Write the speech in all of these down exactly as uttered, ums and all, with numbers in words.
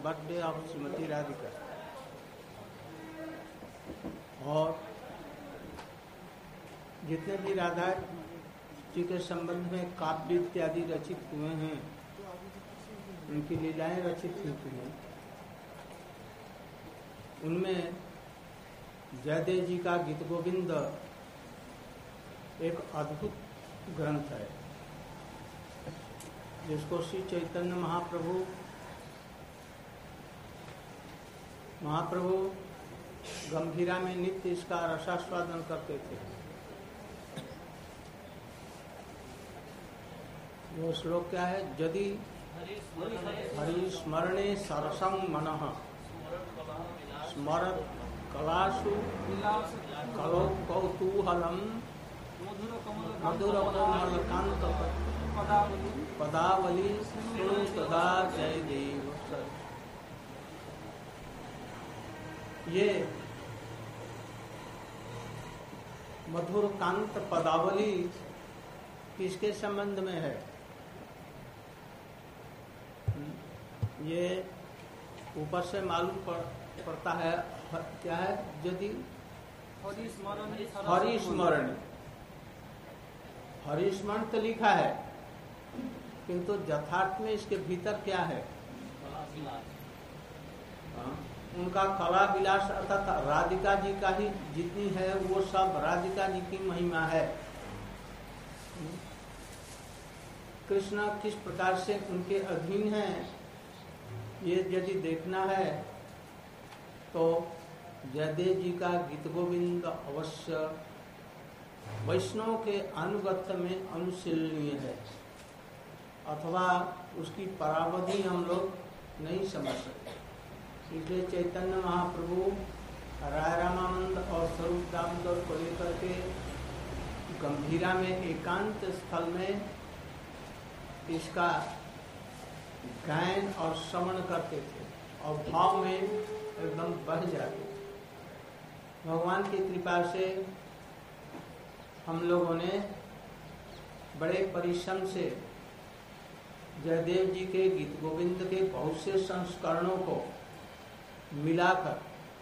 Birthday of Shrimati Radhika. और जितने भी राधा जी के संबंध में काव्य इत्यादि रचित हुए हैं, उनकी लीलाएं रचित हुई हैं, उनमें जयदेव जी का गीत गोविंद एक अद्भुत ग्रंथ है, जिसको श्री चैतन्य महाप्रभु महाप्रभु गंभीरा में नित्य इसका रसास्वादन करते थे। वो श्लोक क्या है? यदि हरि स्मरणे सरसं मनः स्मरत कलासु कलो कौतूहलम मधुर कमलकांत पदावली शृणु तदा जय देव। ये मधुर कांत पदावली किसके संबंध में है? ये ऊपर से मालूम पड़, पड़ता है। क्या है? यदि हरिस्मरण हरिस्मरण तो लिखा है, किंतु यथार्थ में इसके भीतर क्या है? उनका कला विलास अर्थात राधिका जी का ही जितनी है वो सब राधिका जी की महिमा है। कृष्ण किस प्रकार से उनके अधीन है, ये यदि देखना है तो जयदेव जी का गीत गोविंद अवश्य वैष्णव के अनुगत्य में अनुशीलनीय है, अथवा उसकी परावधि हम लोग नहीं समझ सकते। इसलिए चैतन्य महाप्रभु राय रामानंद और स्वरूप दामोदर को लेकर के गंभीरा में एकांत स्थल में इसका गायन और श्रवण करते थे और भाव में एकदम बह जाते। भगवान की कृपा से हम लोगों ने बड़े परिश्रम से जयदेव जी के गीत गोविंद के बहुत से संस्करणों को मिलाकर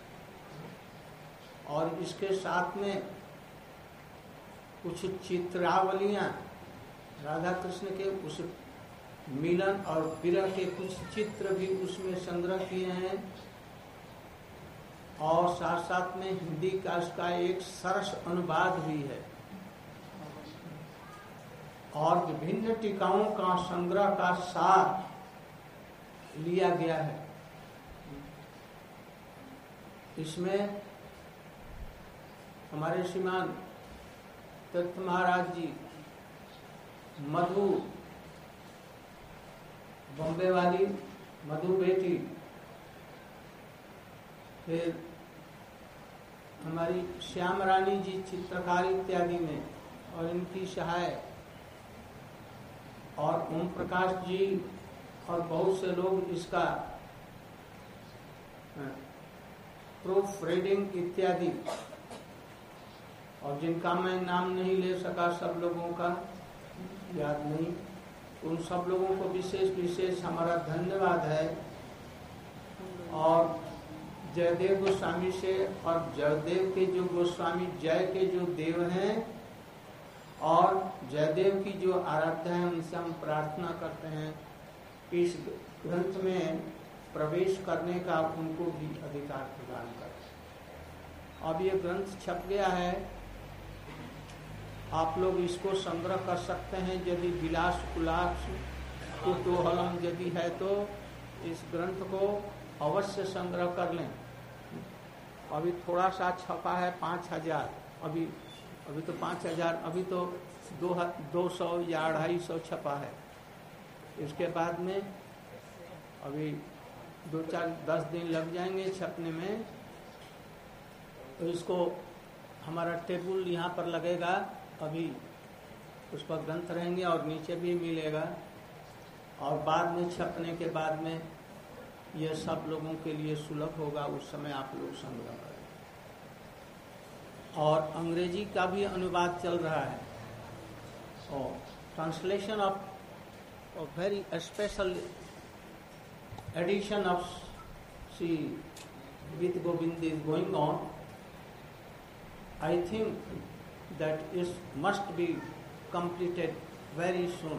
और इसके साथ में कुछ चित्रावलियां राधा कृष्ण के उस मिलन और विरह के कुछ चित्र भी उसमें संग्रह किए हैं, और साथ साथ में हिंदी का इसका एक सरस अनुवाद भी है, और विभिन्न टीकाओं का संग्रह का सार लिया गया है। इसमें हमारे श्रीमान तीर्थ महाराज जी, मधु बॉम्बे वाली मधु बेटी, फिर हमारी श्याम रानी जी चित्रकार इत्यादि में, और इनकी सहाय और ओम प्रकाश जी और बहुत से लोग इसका प्रूफ रीडिंग इत्यादि, और जिनका मैं नाम नहीं ले सका, सब लोगों का याद नहीं, उन सब लोगों को विशेष विशेष हमारा धन्यवाद है। और जयदेव गोस्वामी से, और जयदेव के जो गोस्वामी जय के जो देव हैं और जयदेव की जो आराध्या है, उनसे हम प्रार्थना करते हैं इस ग्रंथ में प्रवेश करने का उनको भी अधिकार प्रदान करें। अब ये ग्रंथ छप गया है, आप लोग इसको संग्रह कर सकते हैं। यदि विलास उल्लास कुतूहलम यदि है तो इस ग्रंथ को अवश्य संग्रह कर लें। अभी थोड़ा सा छपा है, पाँच हजार अभी अभी तो पाँच हजार अभी तो दो दो सौ या अढ़ाई सौ छपा है। इसके बाद में अभी दो चार दस दिन लग जाएंगे छपने में। तो इसको हमारा टेबल यहाँ पर लगेगा, अभी उस पर ग्रंथ रहेंगे और नीचे भी मिलेगा, और बाद में छपने के बाद में ये सब लोगों के लिए सुलभ होगा, उस समय आप लोग संग्रह करें। और अंग्रेजी का भी अनुवाद चल रहा है, और translation of very special edition of Sri Gita Govind is going on, I think that it must be completed very soon.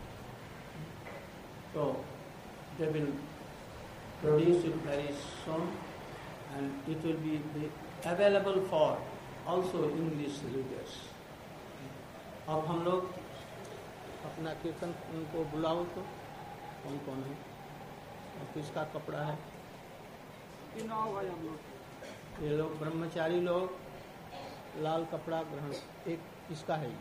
So they will produce it very soon and it will be, be available for also English readers. अब हम लोग अपना कीर्तन उनको बुलाओ तो कौन कौन है और किसका कपड़ा है? ये लोग ब्रह्मचारी लोग लाल कपड़ा ग्रहण, एक किसका है?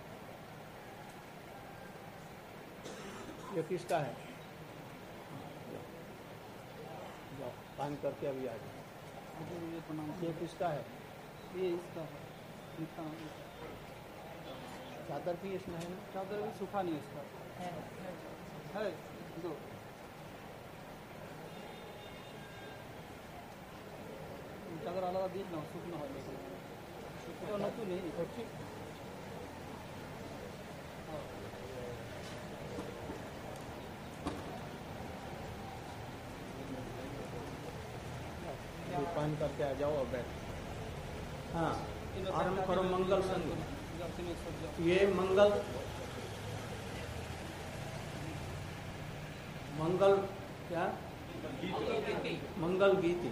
ये किसका है? जाओ पान करके अभी आ जाओ। ये किसका है? ये इसका है। चादर भी इसमें है ना? चादर भी सूखा नहीं इसका है, है, है दो चादर अलग दीज ना सूख ना हो तो नतु नहीं ठीक। पान करके आ जाओ और बैठ। हाँ आरम्भ करो मंगल संग। ये मंगल मंगल क्या मंगल गीति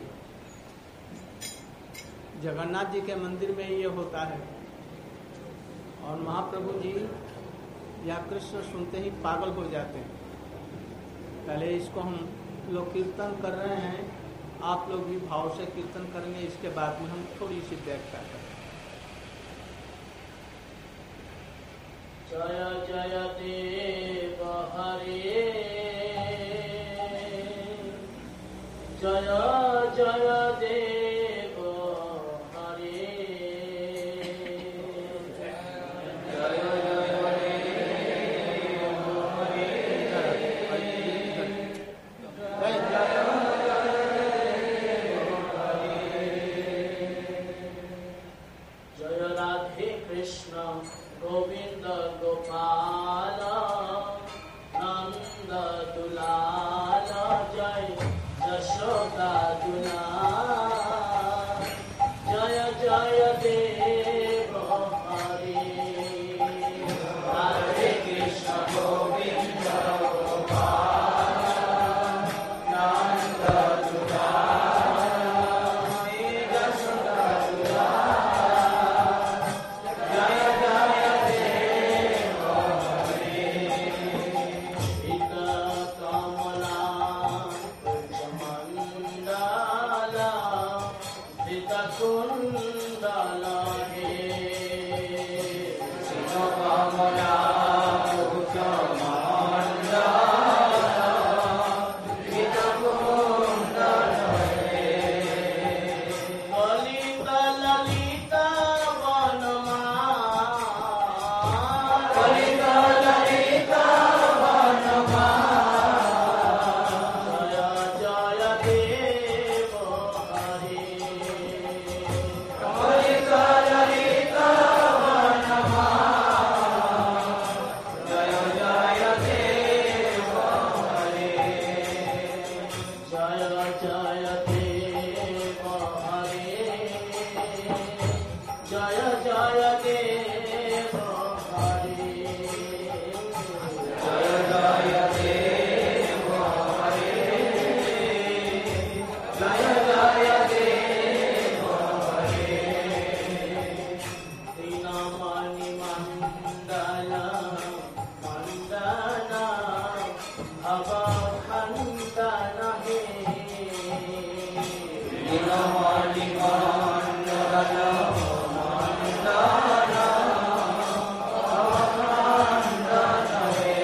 जगन्नाथ जी के मंदिर में ये होता है और महाप्रभु जी या कृष्ण सुनते ही पागल हो जाते हैं। पहले इसको हम लोग कीर्तन कर रहे हैं, आप लोग भी भाव से कीर्तन करेंगे, इसके बाद में हम थोड़ी सी व्याख्या करें। जय जय देव हरे, जय जय देव हरे, जय जय देव हरे, जय जय राधे कृष्ण गोविंद गोपाल नंद दुलाल, जय यशोदा दुलाल, जय जय देव हरे, राधे कृष्ण गोविंद गोपाल नंद दुलाल, यशोदा दुलाल, जय जय देव हरे, इत कमला कुंजमंडला इत कुंडल हे, इत कमला कुंजमंडला इत कुंडल हे, ललित ललित वनमाला, ललित ललित वनमाला, जय जय देव हरे, ललित ललित वनमाला, जय जय देव हरे, जय जय देव हरे, जय जय देव हरे, जय जय देव हरे, जय जय देव हरे, दीनमणि मंडल मंदन भवखंदन हे, दीनमणि मंडल मंदन भवखंदन हे,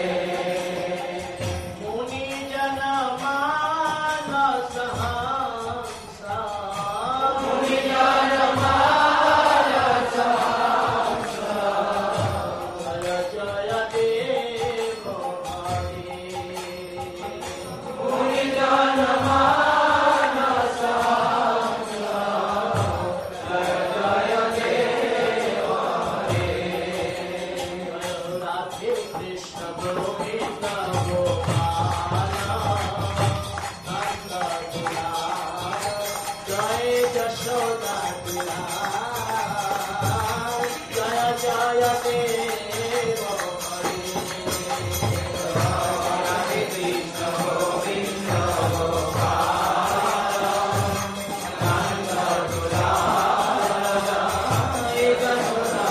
मुनि जन मानस हंसा, मुनि जन मानस हंसा, जय जय देव हरे, मुनि जन मानस हंसा, जय जय देव हरे, राधे कृष्ण गोविंद गोपाल नंद दुलाल, जय यशोदा जय जय देव हरे हरे कृष्ण गोविंद गोपाल नंद दुलाल यशोदा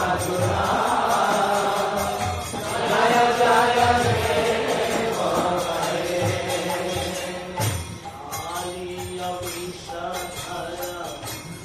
दुलाल जय जय देव हरे आलिया विषधर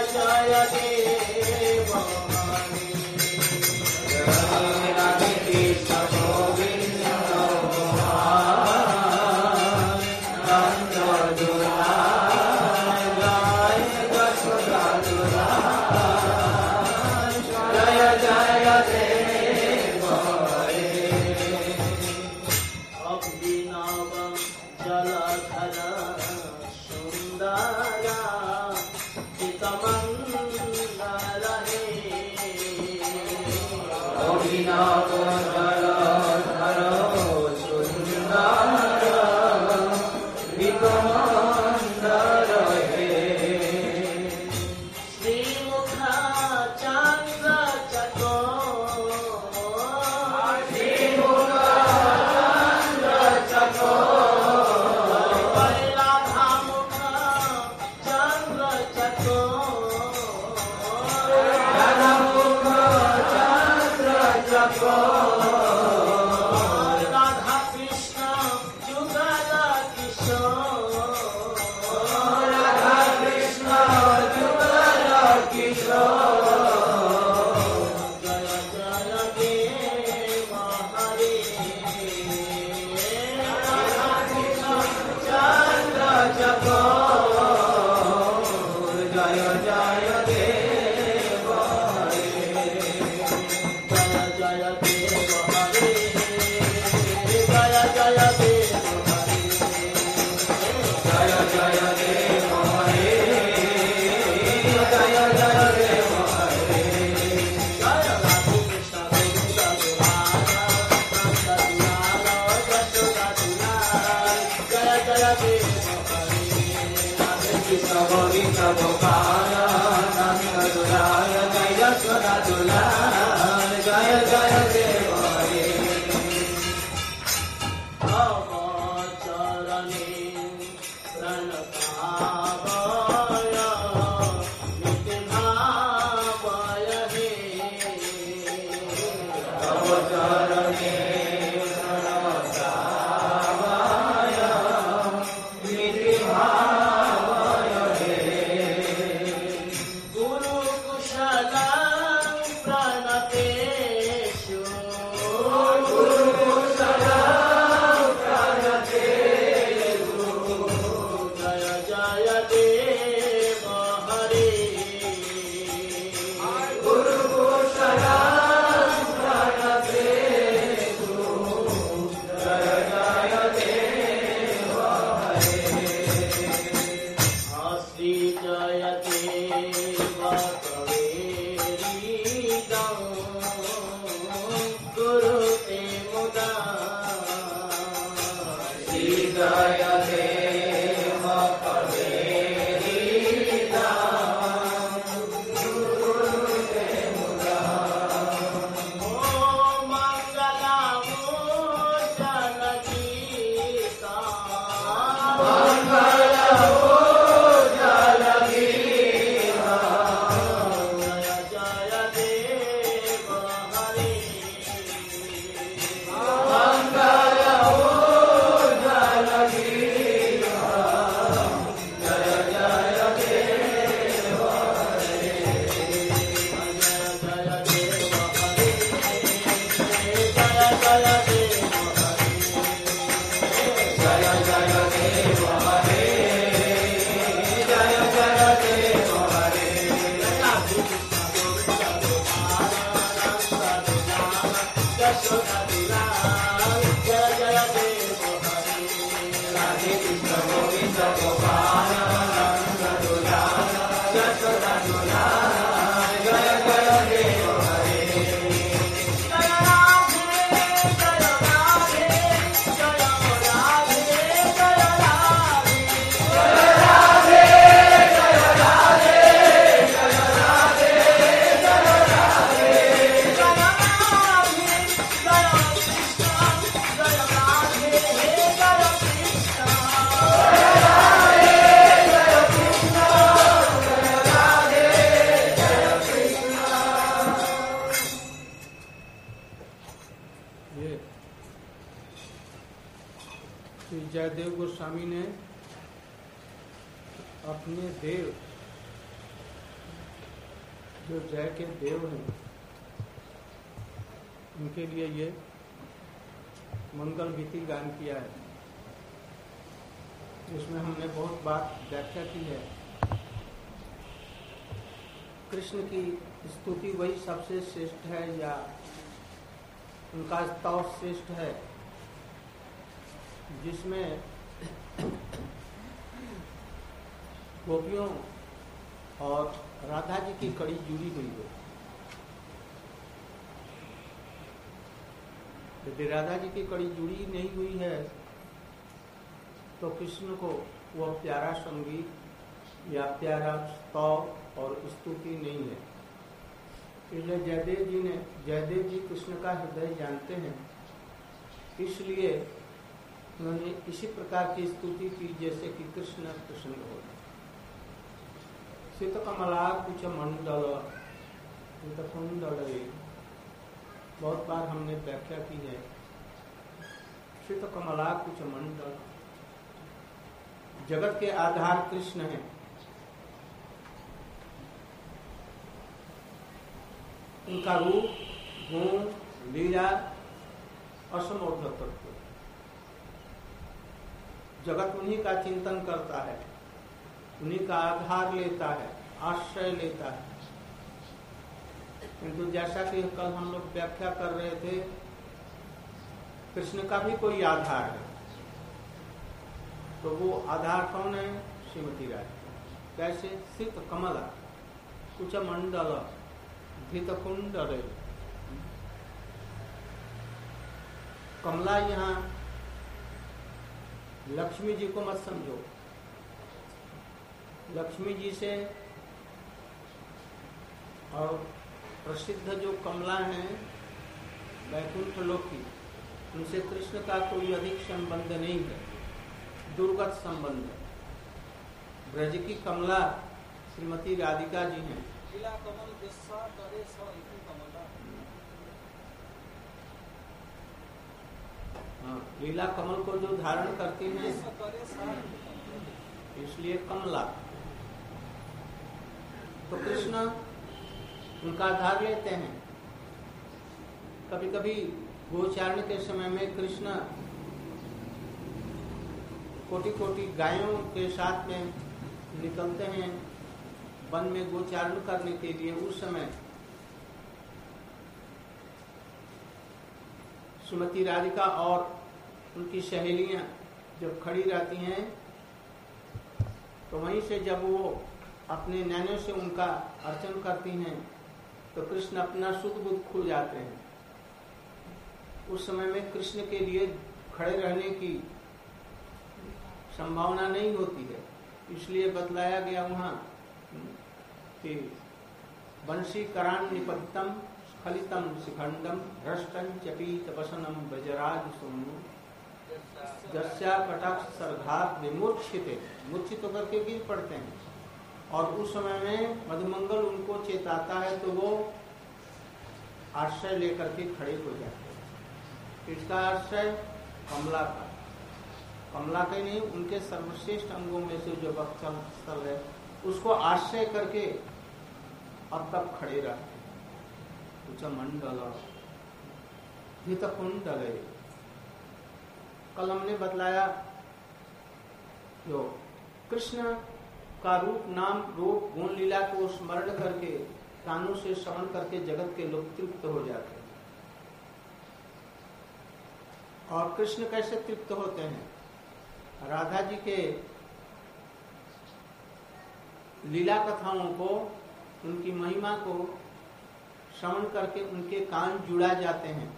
जय देव हरि राधे कृष्ण गोविंद नंद दुलार जय यशोदा दुलार जय जय देव हरि अभिनव जलधर सुंदरा चितमंगल हे अभिनव जलधर सुंदर विकमंदर हे श्रीमुख चंद्र चकोर श्रीमुख चंद्र चकोर राधा मुख चंद्र चकोर राधा मुख चंद्र चकोर राधा कृष्ण जुगल किशोर राधा कृष्ण जुगल किशोर जय जय देव हरि राधा कृष्ण चंद्र चकोर जय जय देव हरि जय जय देव हरि जय जय देव हरि जय जय देव हरि जय जय देव हरि जय राधे कृष्ण गोविंद दुलार नंद दुलार यशोदा दुलार जय जय देव हरि राधे कृष्ण गोविंद गोपाल नंद दुलार जय यशोदा दुलार जय जय देव हरि भव चरणे प्रणतावय नित्यभावय हे भव चरणे प्रणतावय नित्यभावय हे गुरु कुशल प्रणतेषु गुरु कुशल प्रणतेषु जय जय देव हरि गुरु कुशल प्रणतेषु जय जय देव हरि श्री जय देव कवेरीदं गुरु ते मुदा श्री जय देव कवेरीदं गुरु ते मुदा ओ मंगलामो जनगीता मंगलामो जनगीता जय जय देव हरि मंगलामो जनगीता जय जय देव हरि जय जय देव हरि जय जय देव हरि जय जय देव हरि जय जय देव हरि राधे कृष्ण गोविंद गोपाल नंद दुलार यशोदा दुलार जय जय देव हरि राधे कृष्ण गोविंद गोपाल नंद दुलार यशोदा दुलार जय जय देव हरि जय राधे जय राधे जय राधे जय राधे जय राधे जय राधे जय राधे जय राधे जय राधे जय कृष्ण जय राधे जय कृष्ण जय राधे जय कृष्ण जय राधे जय कृष्ण। ये श्री जयदेव गोस्वामी ने अपने देव जो जय के देव हैं उनके लिए ये मंगल गीति गान किया है, जिसमें हमने बहुत बात व्याख्या की है। कृष्ण की स्तुति वही सबसे श्रेष्ठ है या उनका स्तव श्रेष्ठ है, जिसमें गोपियों और राधा जी की कड़ी जुड़ी हुई है। यदि राधा जी की कड़ी जुड़ी नहीं हुई है तो कृष्ण को वह प्यारा संगीत या प्यारा स्तव और स्तुति नहीं है। इसलिए जयदेव जी ने जयदेव जी कृष्ण का हृदय जानते हैं, इसलिए उन्होंने इसी प्रकार की स्तुति की जैसे कि कृष्ण प्रसन्न हो। शीत कमला कुछ मंडल कुंडल, बहुत बार हमने व्याख्या की है। शीत कमला कुछ मंडल, जगत के आधार कृष्ण है। उनका रूप, गुण, लीला असमोर्धक तत्व, जगत उन्हीं का चिंतन करता है, उन्हीं का आधार लेता है, आश्रय लेता है। किंतु जैसा कि कल हम लोग व्याख्या कर रहे थे, कृष्ण का भी कोई आधार है, तो वो आधार कौन है? श्रीमती राधिका। कैसे? शीत कमला कुछ मंडल धृत कुंडल। कमला यहाँ लक्ष्मी जी को मत समझो। लक्ष्मी जी से और प्रसिद्ध जो कमला हैं वैकुंठ लोक की, उनसे कृष्ण का कोई अधिक संबंध नहीं है, दुर्गत संबंध है। ब्रज की कमला श्रीमती राधिका जी हैं। लीला कमल जस्सा करे स इति कमला। हाँ, लीला कमल को जो धारण करती हैं, इसलिए कमला। तो कृष्ण उनका आधार लेते हैं। कभी कभी गोचारण के समय में कृष्ण कोटि कोटि गायों के साथ में निकलते हैं वन में गोचारण करने के लिए। उस समय श्रीमती राधिका और उनकी सहेलियां जब खड़ी रहती हैं, तो वहीं से जब वो अपने नैनों से उनका अर्चन करती हैं, तो कृष्ण अपना सुध बुध खो जाते हैं। उस समय में कृष्ण के लिए खड़े रहने की संभावना नहीं होती है, इसलिए बतलाया गया वहां कि वंशी करान निपत्तम स्खलितम शिखंडम भ्रष्टं चपीत वसनम ब्रजराज सोनु जस्या कटाक्ष सर्घात विमूर्छित, मूर्छित होकर के गिर पड़ते हैं। और उस समय में मधुमंगल उनको चेताता है, तो वो आश्रय लेकर के खड़े हो जाते हैं। इसका आश्रय कमला का, कमला के नहीं, उनके सर्वश्रेष्ठ अंगों में से जो वत्सल स्थल है उसको आश्रय करके अब तक खड़े रहते हैं। उच्च मंडल हित कुंडल। कल हमने बतलाया जो कृष्ण का रूप, नाम, रूप, गुण, लीला को स्मरण करके, कानों से श्रवण करके जगत के लोग तृप्त हो जाते हैं। और कृष्ण कैसे तृप्त होते हैं? राधा जी के लीला कथाओं को, उनकी महिमा को श्रवण करके उनके कान जुड़ा जाते हैं,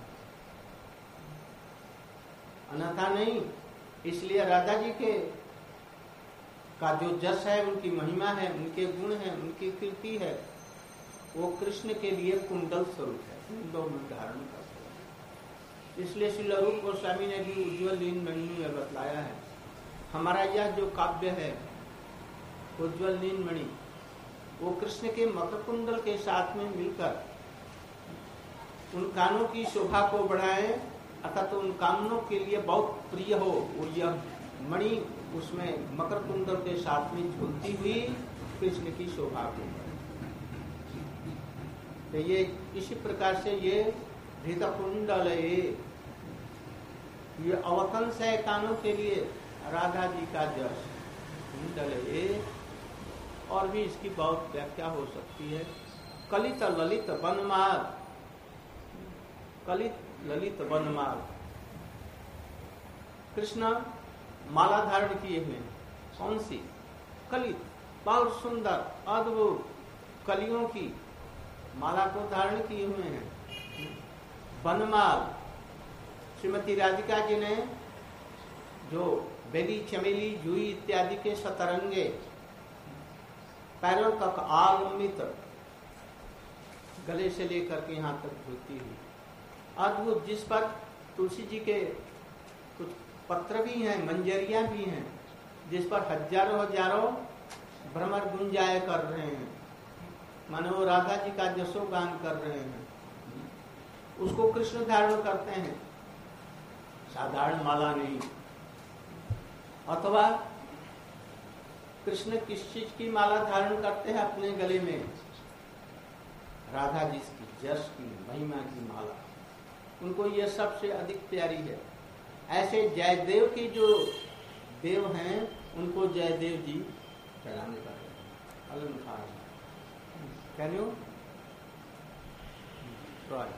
अन्यथा नहीं। इसलिए राधा जी के का जो जस है, उनकी महिमा है, उनके गुण है, उनकी कीर्ति है, वो कृष्ण के लिए कुंडल स्वरूप है, कुंडों में धारण करते हैं। इसलिए श्री रूप गोस्वामी ने भी उज्ज्वल लीन मणि में बतलाया है। हमारा यह जो काव्य है उज्ज्वल लीन मणि, वो कृष्ण के मकर कुंडल के साथ में मिलकर उन कानों की शोभा को बढ़ाए, अर्थात तो उन कानों के लिए बहुत प्रिय हो। और यह मणि उसमें मकर कुंडल के साथ में झूलती हुई कृष्ण की शोभा को। तो ये इसी प्रकार से ये धृत कुंडल ये अवतंस है कानों के लिए राधा जी का जस कुंडल और भी इसकी बहुत व्याख्या हो सकती है। कलित ललित वनमाल, कलित ललित वनमाल, कृष्ण माला धारण किए हुए हैं। कौन सी? कलित, बहुत सुंदर अद्भुत कलियों की माला को धारण किए हुए हैं। वनमाल, श्रीमती राधिका जी ने जो बेली, चमेली, जूही इत्यादि के सतरंगे पैरों तक आलंबित, गले से लेकर के यहाँ तक झुकती हुई अद्भुत, जिस पर तुलसी जी के कुछ पत्र भी हैं, मंजरियां भी हैं, जिस पर हजारों हजारों भ्रमर गुंजाय कर रहे हैं, मानो वो राधा जी का जसोगान कर रहे हैं। उसको कृष्ण धारण करते हैं, साधारण माला नहीं। अथवा कृष्ण किस चीज की माला धारण करते हैं अपने गले में? राधा जी की जस की, महिमा की माला, उनको यह सबसे अधिक प्यारी है। ऐसे जयदेव की जो देव हैं उनको जयदेव जी चढ़ाने का अलंकार। Can you try?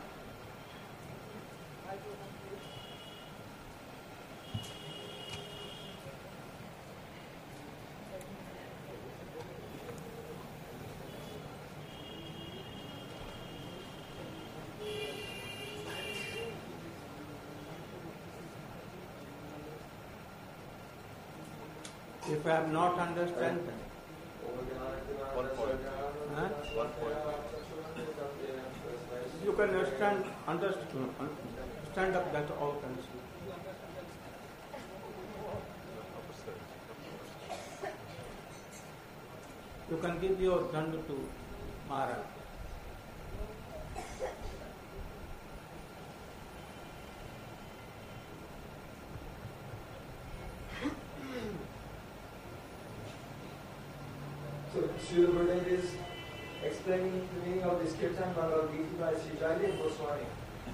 If I have not understand, One point. huh? One point. You can understand, understand, stand up that all can see. You can give your dand to Maharaj. So, Srila Gurudev is explaining the meaning of this Kirtan Bhagavad Gita by Sri Jaydev Goswami.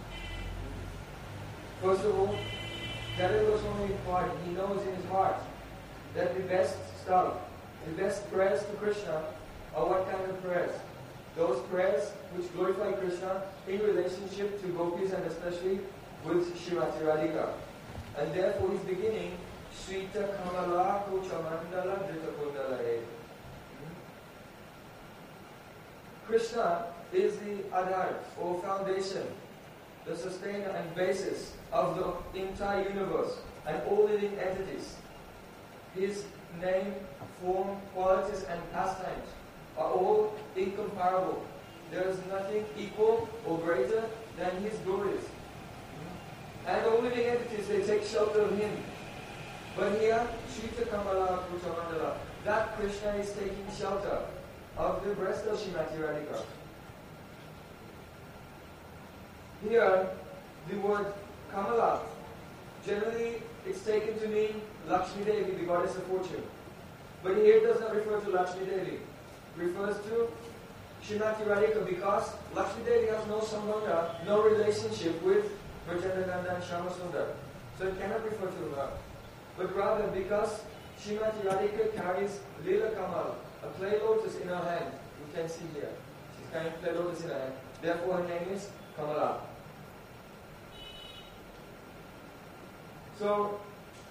First of all, Jaydev Goswami thought, he knows in his heart that the best stuff, the best prayers to Krishna are what kind of prayers? Those prayers which glorify Krishna in relationship to gopis and especially with Srimati Radhika. And therefore he's beginning Shrita Kamala Kuchamandala Drita Kundalae. Krishna is the Adhar or foundation, the sustainer and basis of the entire universe and all living entities. His name, form, qualities and pastimes are all incomparable. There is nothing equal or greater than his glories. And all living entities, they take shelter of him. But here, Shrita Kamala Kuchamandala, that Krishna is taking shelter of the breast of Srimati Radhika. Here, the word Kamala, generally it's taken to mean Lakshmi Devi, the goddess of fortune. But here it does not refer to Lakshmi Devi. It refers to Srimati Radhika because Lakshmi Devi has no sambandha, no relationship with Brajanaganda and Shyamasundar. So it cannot refer to her. But rather because Srimati Radhika carries Lila Kamal, a clay lotus in her hand. You can see here. She's carrying clay lotus in her hand. Therefore her name is Kamala. So,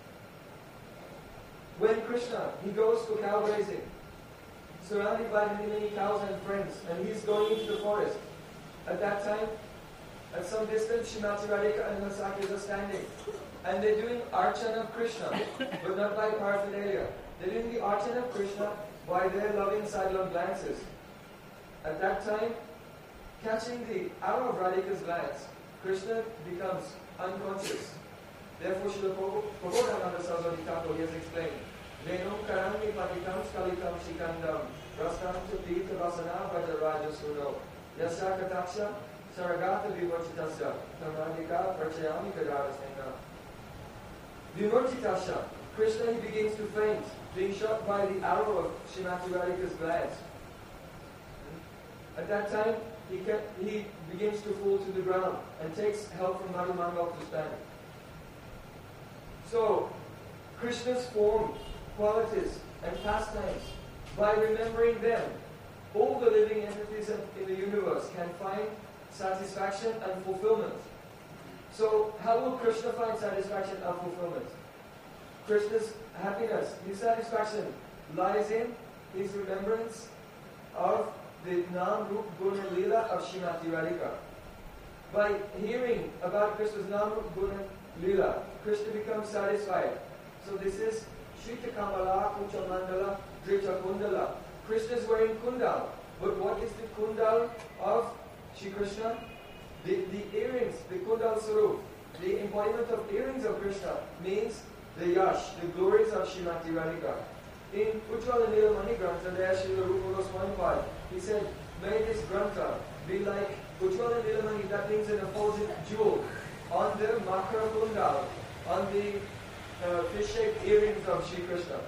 when Krishna, he goes to cow grazing, surrounded by many, many cows and friends, and he's going into the forest. At that time, at some distance, Srimati Radhika and her Sakhis are standing. And they're doing Archana of Krishna, but not by paraphernalia. They're doing the Archana of Krishna by their loving sidelong glances. At that time, catching the arrow of Radhika's glance, Krishna becomes unconscious. Therefore, Srila Prabodhananda Saraswati Thakur has explained, Venum karami patikam skalikam shikandam rastam chapita vasana vajaraja sudo yasya kataksha saragata vimurchitasya tamadika prachayami kadarasena. Vimurchitasya, Krishna, he begins to faint, being shot by the arrow of Srimati Radhika's glance. At At that time, he, can, he begins to fall to the ground and takes help from Marumangal to stand. So, Krishna's form, qualities, and pastimes, by remembering them, all the living entities in the universe can find satisfaction and fulfillment. So, how will Krishna find satisfaction and fulfillment? Krishna's happiness, his satisfaction lies in his remembrance of the Nam Rup Guna Leela of Srimati Radhika. By hearing about Krishna's Nam Rup Guna Leela, Krishna becomes satisfied. So this is Shrita Kamala Kucha Mandala Drita Kundala. Krishna is wearing kundal. But what is the kundal of Shri Krishna? The, the earrings, the kundal sarup, the embodiment of earrings of Krishna means the yash, the glories of Srimati Radhika. In Ujjwala Nilamani Grantha, there Srila Rupa Goswami Pad, he said, may this Grantha be like Ujjwala Nilamani, that means an effulgent jewel, on the Makara Kundal, on the uh, fish-shaped earrings of Shri Krishna,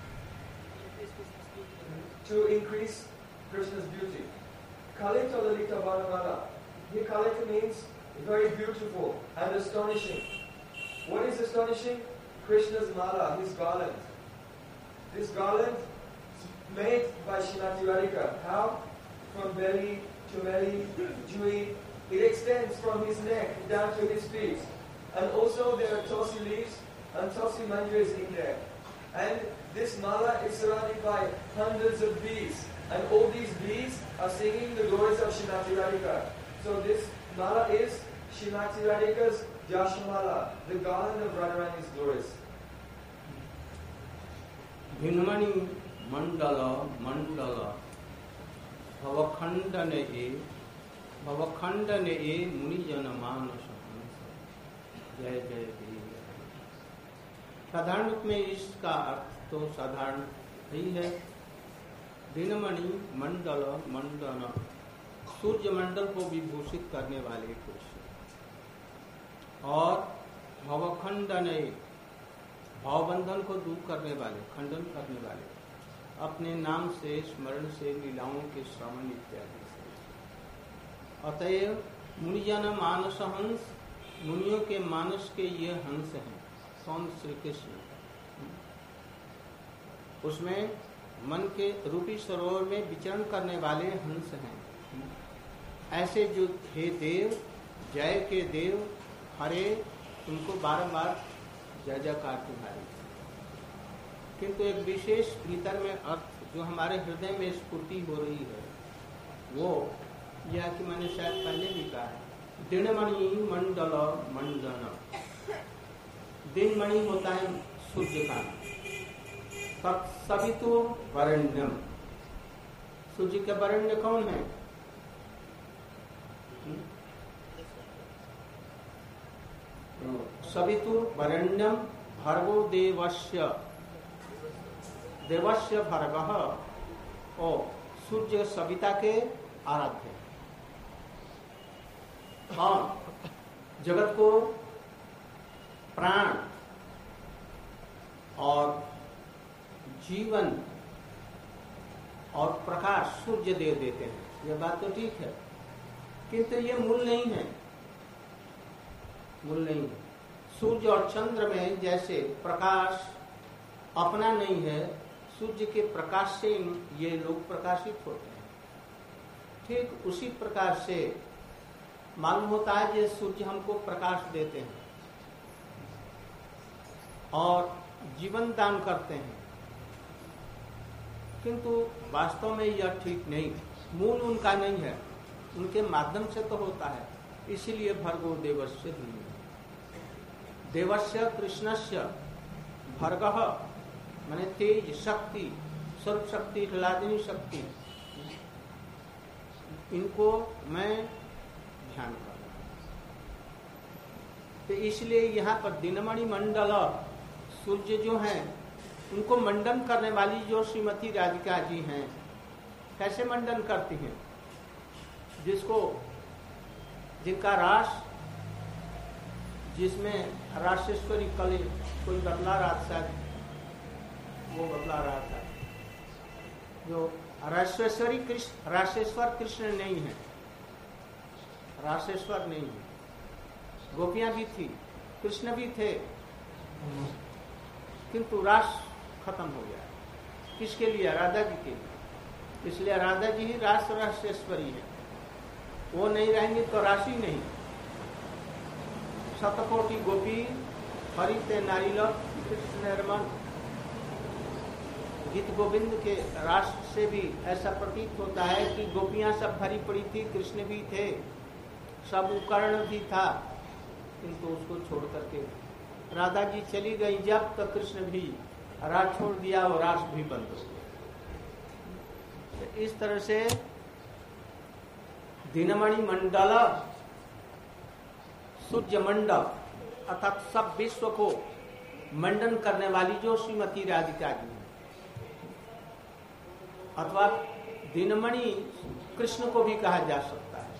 to increase Krishna's beauty. Kalita Lalita Vanamala. Here Kalita means very beautiful and astonishing. What is astonishing? Krishna's mala, his garland. This garland is made by Srimati Radhika. How? From belly to belly, dewy. It extends from his neck down to his feet. And also there are tulsi leaves and tulsi manjaris in there. And this mala is surrounded by hundreds of bees. And all these bees are singing the glories of Srimati Radhika. So this mala is Srimati Radhika's Jashamala, the garland of Radharani's glories. Vinmani Mandala Mandala Bhavakhandane e Bhavakhandane e Munijana Manasa जय जय देव। साधारण रूप में इसका अर्थ तो साधारण ही है। दिनमणि मंडल मंडन, सूर्य मंडल को विभूषित करने वाले कृष्ण, और भवखंडने, भावबंधन को दूर करने वाले, खंडन करने वाले, अपने नाम से, स्मरण से, लीलाओं के श्रवण इत्यादि से। अतएव मुनिजन मानस हंस, मुनियों के मानस के ये हंस हैं। कौन? श्री कृष्ण। उसमें मन के रूपी सरोवर में विचरण करने वाले हंस हैं। ऐसे जो हे देव, जय के देव, हरे, उनको बारंबार जय जयकार तुम्हारी। किंतु एक विशेष भीतर में अर्थ जो हमारे हृदय में स्फूर्ति हो रही है, वो यह कि मैंने शायद पहले भी कहा है, दिनमणि मंडल मंडन। दिनमणि होता है सूर्य का, तत्सवितु वरेण्यम। सूर्य के वरेण्य कौन है? सवितु वरेण्यम भर्गो देवस्य, देवस्य भर्गः, और सूर्य सविता के आराध्य। और जगत को प्राण और जीवन और प्रकाश सूर्य दे देते हैं। यह बात तो ठीक है, किंतु ये मूल नहीं है, मूल नहीं है। सूर्य और चंद्र में जैसे प्रकाश अपना नहीं है, सूर्य के प्रकाश से ये लोग प्रकाशित होते हैं। ठीक उसी प्रकार से मालूम होता है कि सूर्य हमको प्रकाश देते हैं और जीवन दान करते हैं, किंतु वास्तव में यह ठीक नहीं, मूल उनका नहीं है, उनके माध्यम से तो होता है। इसीलिए भर्गो देवस्य धीमहि, देवस्य कृष्णस्य, भर्गः माने तेज, शक्ति, सर्व शक्ति, हलादिनी शक्ति, इनको मैं ध्यान कर रहा हूं। तो इसलिए यहाँ पर दिनमणि मंडल, सूर्य जो हैं उनको मंडन करने वाली जो श्रीमती राधिका जी हैं, कैसे मंडन करती हैं? जिसको, जिनका रास, जिसमें रासेश्वरी कले कोई बतला रहा था, वो बतला रहा था, जो राशेश्वरी कृष्ण, राशेश्वर कृष्ण नहीं है, राशेश्वर नहीं है। गोपियां भी थी, कृष्ण भी थे, किंतु रास खत्म हो गया। किसके लिए? राधा जी के लिए। इसलिए राधा जी ही रास राशेश्वरी है। वो नहीं रहेंगे तो राशि नहीं। शतकोटि गोपी हरिते नारील कृष्ण निर्मल। गीत गोविंद के रास से भी ऐसा प्रतीत होता है कि गोपियां सब भरी पड़ी थी, कृष्ण भी थे, सब उपकरण भी था, किंतु उसको छोड़ करके राधा जी चली गई जब, तो कृष्ण भी रास छोड़ दिया और रास भी बंद हो गया। तो इस तरह से दिनमणि मंडल, सूर्य मंडल अर्थात सब विश्व को मंडन करने वाली जो श्रीमती राधिका जी है, अथवा दिनमणि कृष्ण को भी कहा जा सकता है।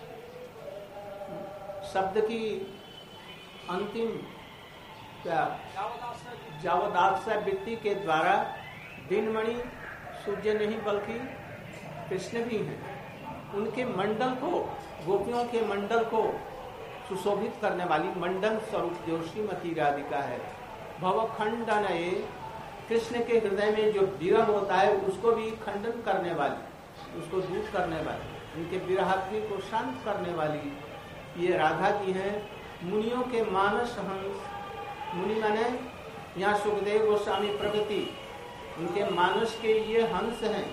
शब्द की अंतिम क्या जावदाश्रय वृत्ति के द्वारा दिनमणि सूर्य नहीं बल्कि कृष्ण भी हैं। उनके मंडल को, गोपियों के मंडल को सुशोभित करने वाली मंडन स्वरूप जो श्रीमती राधिका है। भवखंडन, कृष्ण के हृदय में जो विरह होता है उसको भी खंडन करने वाली, उसको दूर करने वाली, उनके विरहाग्नि को शांत करने वाली ये राधा जी हैं। मुनियों के मानस हंस, मुनि माने यहाँ सुखदेव गोस्वामी प्रगति, उनके मानस के ये हंस हैं।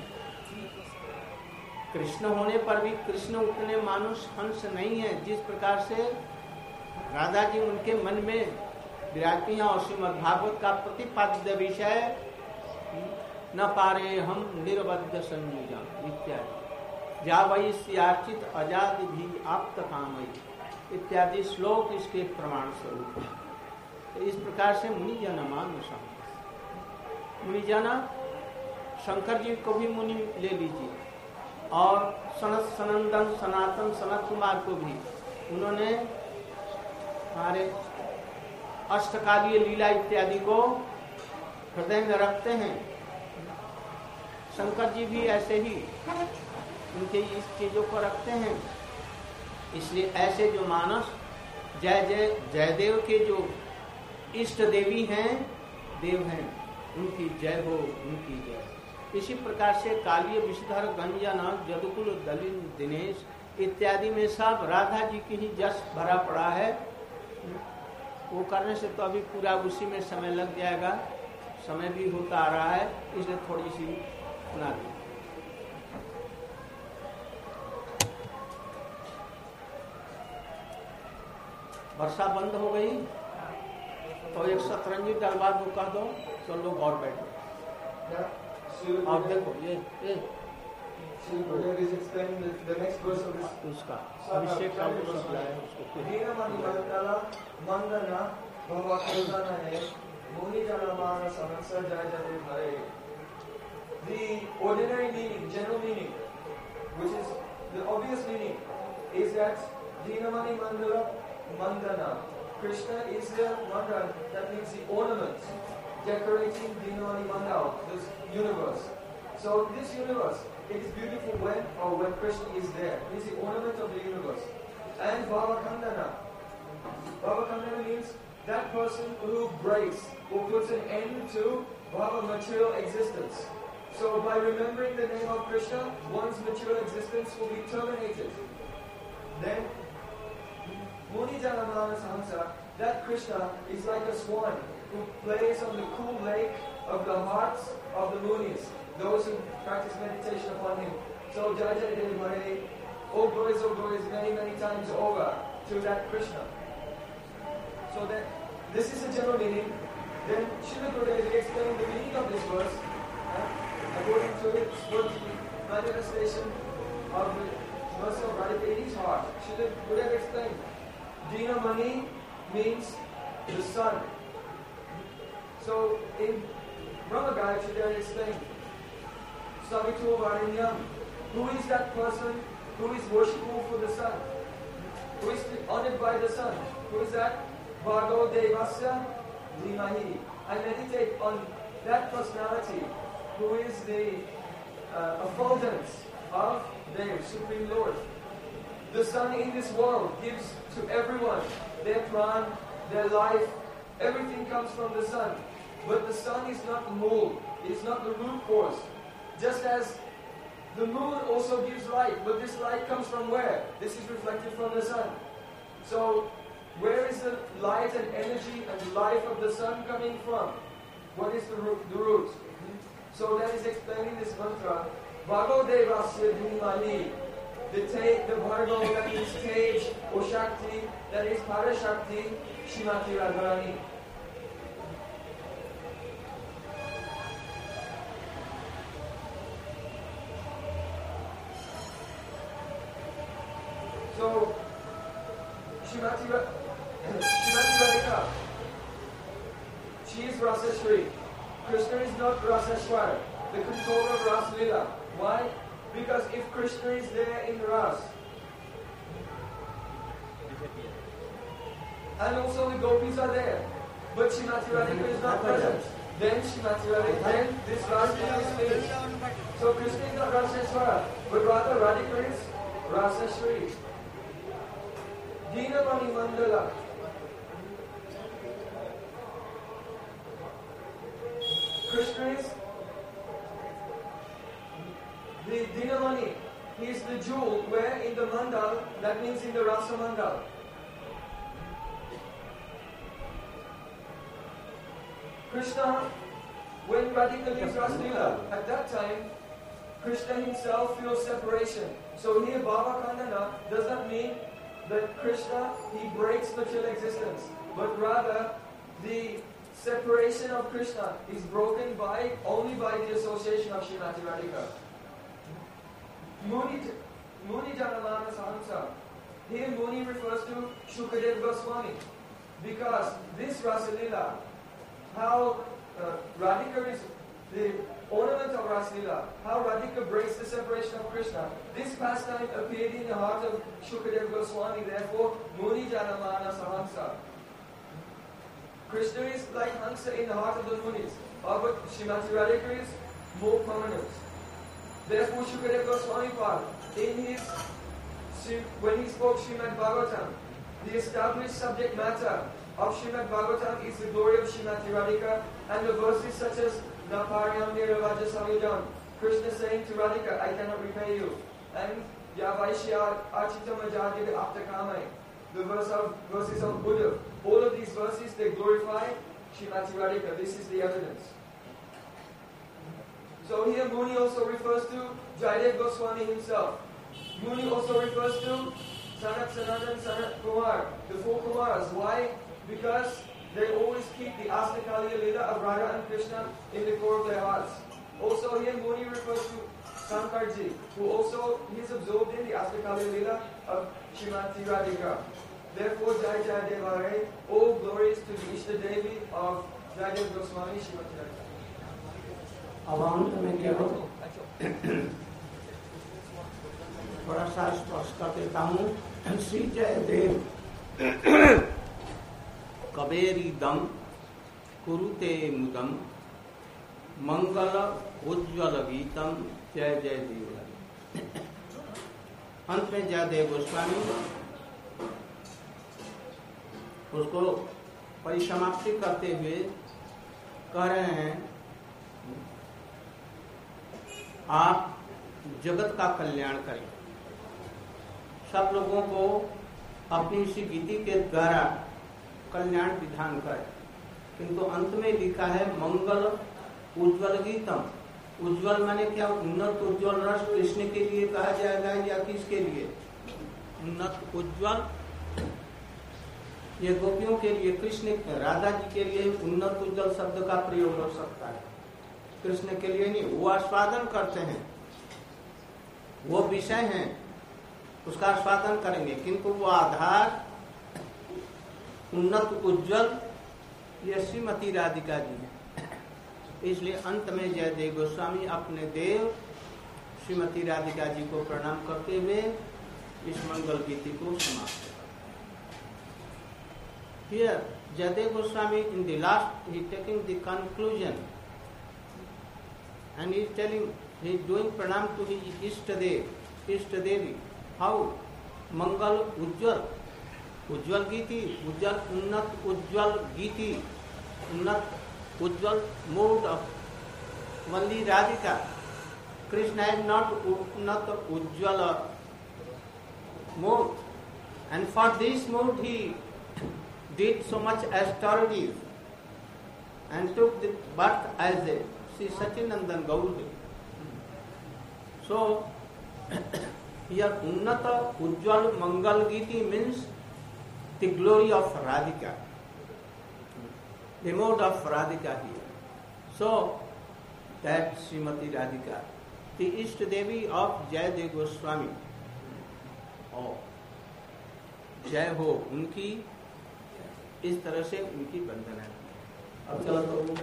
कृष्ण होने पर भी कृष्ण उतने मानुष हंस नहीं है जिस प्रकार से राधा जी उनके मन में विराजती हैं। और श्रीमद् भागवत का प्रतिपाद्य विषय न पारे हम निर्बद्ध संयुजा इत्यादि, जा वही सियाचित अजादि भी आप्त कामयी इत्यादि श्लोक इसके प्रमाण स्वरूप है। तो इस प्रकार से मुनिजन मानुष, मुनिजन शंकर जी को भी मुनि ले लीजिए, और सनत सनंदन सनातन सनत कुमार को भी उन्होंने हमारे अष्टकालीय लीला इत्यादि को हृदय में रखते हैं। शंकर जी भी ऐसे ही उनके इस चीजों को रखते हैं। इसलिए ऐसे जो मानस जय जय जयदेव के जो इष्ट देवी हैं, देव हैं, उनकी जय हो, उनकी जय। इसी प्रकार से कालीय विषधर गंजन जदुकुल दलिन दिनेश इत्यादि में सब राधा जी की ही जस भरा पड़ा है। वो करने से तो अभी पूरा उसी में समय लग जाएगा, समय भी होता आ रहा है, इसलिए थोड़ी सी सुना दी। वर्षा बंद हो गई तो एक सतरंजी डलवा दो, कह दो, चलो लोग और बैठो। और देखो ये ये उसका अभिषेक का है उसको The ordinary meaning, general meaning, which is the obvious meaning, is that Dinamani Mandala Mandana. Krishna is the Mandan, that means the ornament decorating Dinamani Mandal, this universe. So this universe, it is beautiful when or when Krishna is there. It is the ornament of the universe. And Bhavakandana. Bhavakandana means that person who breaks, who puts an end to Bhava material existence. So by remembering the name of Krishna, one's material existence will be terminated. Then, Muni Janamana Samsa, that Krishna is like a swan who plays on the cool lake of the hearts of the Munis, those who practice meditation upon him. So Jai Jai Devi Hare, oh glories, oh glories, many, many times over to that Krishna. So that this is the general meaning. Then Srila Gurudev explained the meaning of this verse. Uh, According to its manifestation of the mercy of Radha Devi's heart, Srila Gurudev explained, Dinamani means the sun. So in Brahma Gayatri they explained, Savitu Varinyam, who is that person who is worshipful for the sun? Who is honored by the sun? Who is that? Bhargo Devasya Dhimahi. I meditate on that personality who is the uh, effulgence of their Supreme Lord. The sun in this world gives to everyone their pran, their life. Everything comes from the sun. But the sun is not the mold. It's not the root cause. Just as the moon also gives light. But this light comes from where? This is reflected from the sun. So, where is the light and energy and life of the sun coming from? What is the root? The root? So that is explaining this mantra. Bhagavad Devasya Dhimali. The, ta- the Bhargava, that means Tej or Shakti, that is Parashakti, Shrimati Radharani. So, Shrimati Radhika, she is Rasashri. Krishna is not Rasashwar, the controller of Ras Lila. Why? Because if Krishna is there in Ras, and also the gopis are there, but Shrimati Radhika is not present, then Shrimati Radhika, then this Ras Lila is finished. So Krishna is not Rasashwara, but rather Radhika is Rasashri. Dinamani Mandala. Krishna is the Dinamani. He is the jewel where in the mandal, that means in the Rasa mandal. Krishna, when Radhika leaves Raslila, at that time, Krishna himself feels separation. So here Bhava Khandana does not mean that Krishna, he breaks material existence, but rather the separation of Krishna is broken by only by the association of Shrimati Radhika. Muni, Muni Janamana Sahamsa. Here Muni refers to Shukadev Goswami, because this Rasalila, how uh, Radhika is the ornament of Raslila, how Radhika breaks the separation of Krishna. This pastime appeared in the heart of Shukadev Goswami, therefore Muni Janamana Sahamsa. Krishna is like Hansa in the heart of the Munis, but Shrimati Radhika is more permanent. Therefore Shukadev Goswami Pad, in his, when he spoke Srimad Bhagavatam, the established subject matter of Srimad Bhagavatam is the glory of Shrimati Radhika, and the verses such as Naparyam Niravaja Samyudam, Krishna saying to Radhika, I cannot repay you, and Yavaishya Achitam Ajadya Aptakamai, the verse of, verses of Buddha. All of these verses, they glorify Shrimati Radhika. This is the evidence. So here Muni also refers to Jayadev Goswami himself. Muni also refers to Sanat Sanatan, Sanat Kumar, the four Kumaras. Why? Because they always keep the Astakaliya Lila of Radha and Krishna in the core of their hearts. Also here Muni refers to Sankarji, who also is absorbed in the Astakaliya Lila of Shrimati Radhika. Therefore, Jai Jai Devare, all glories to the Ishta Devi of Jayadev Goswami Shrimati Radhika. अब अंत में केवल थोड़ा सा स्पर्श कर देता हूँ। श्री जयदेव कबेरी दम कुरुते मुदम मंगल उज्ज्वल गीतम जय जय देव। अंत में जयदेव गोस्वामी उसको परिसमाप्ति करते हुए कह रहे हैं, आप जगत का कल्याण करें, सब लोगों को अपनी इसी गीति के द्वारा कल्याण विधान करें। किंतु अंत में लिखा है मंगल उज्ज्वल गीतम। उज्ज्वल माने क्या? उन्नत उज्ज्वल रस कृष्ण के लिए कहा जाएगा या किसके लिए? उन्नत उज्ज्वल ये गोपियों के लिए, कृष्ण राधा जी के लिए उन्नत उज्ज्वल शब्द का प्रयोग हो सकता है, कृष्ण के लिए नहीं। वो आस्वादन करते हैं, वो विषय हैं, उसका आस्वादन करेंगे, किंतु वो आधार उन्नत उज्ज्वल ये श्रीमती राधिका जी है। इसलिए अंत में जयदेव गोस्वामी अपने देव श्रीमती राधिका जी को प्रणाम करते हुए इस मंगल गीति को समाप्त। Here Jayadev Goswami in the last he taking the conclusion and he is telling he is doing pranam to his Ishtadev, Ishtadevi. How? Mangal Ujjwal, Ujjwal Giti, Ujjwal Unnat Ujjwal Giti, Unnat Ujjwal mode of only Radhika. Krishna is not Unnat Ujjwala mode. And for this mode he did so much austerities and took the birth as a Sri Sachinandan Gaudi. So, here Unnata Ujjwal Mangal Giti means the glory of Radhika, the mode of Radhika here. So, that Srimati Radhika, the Ishtadevi of Jayadev Goswami. Oh, जय हो उनकी, इस तरह से उनकी वंदना है। अब चलो तो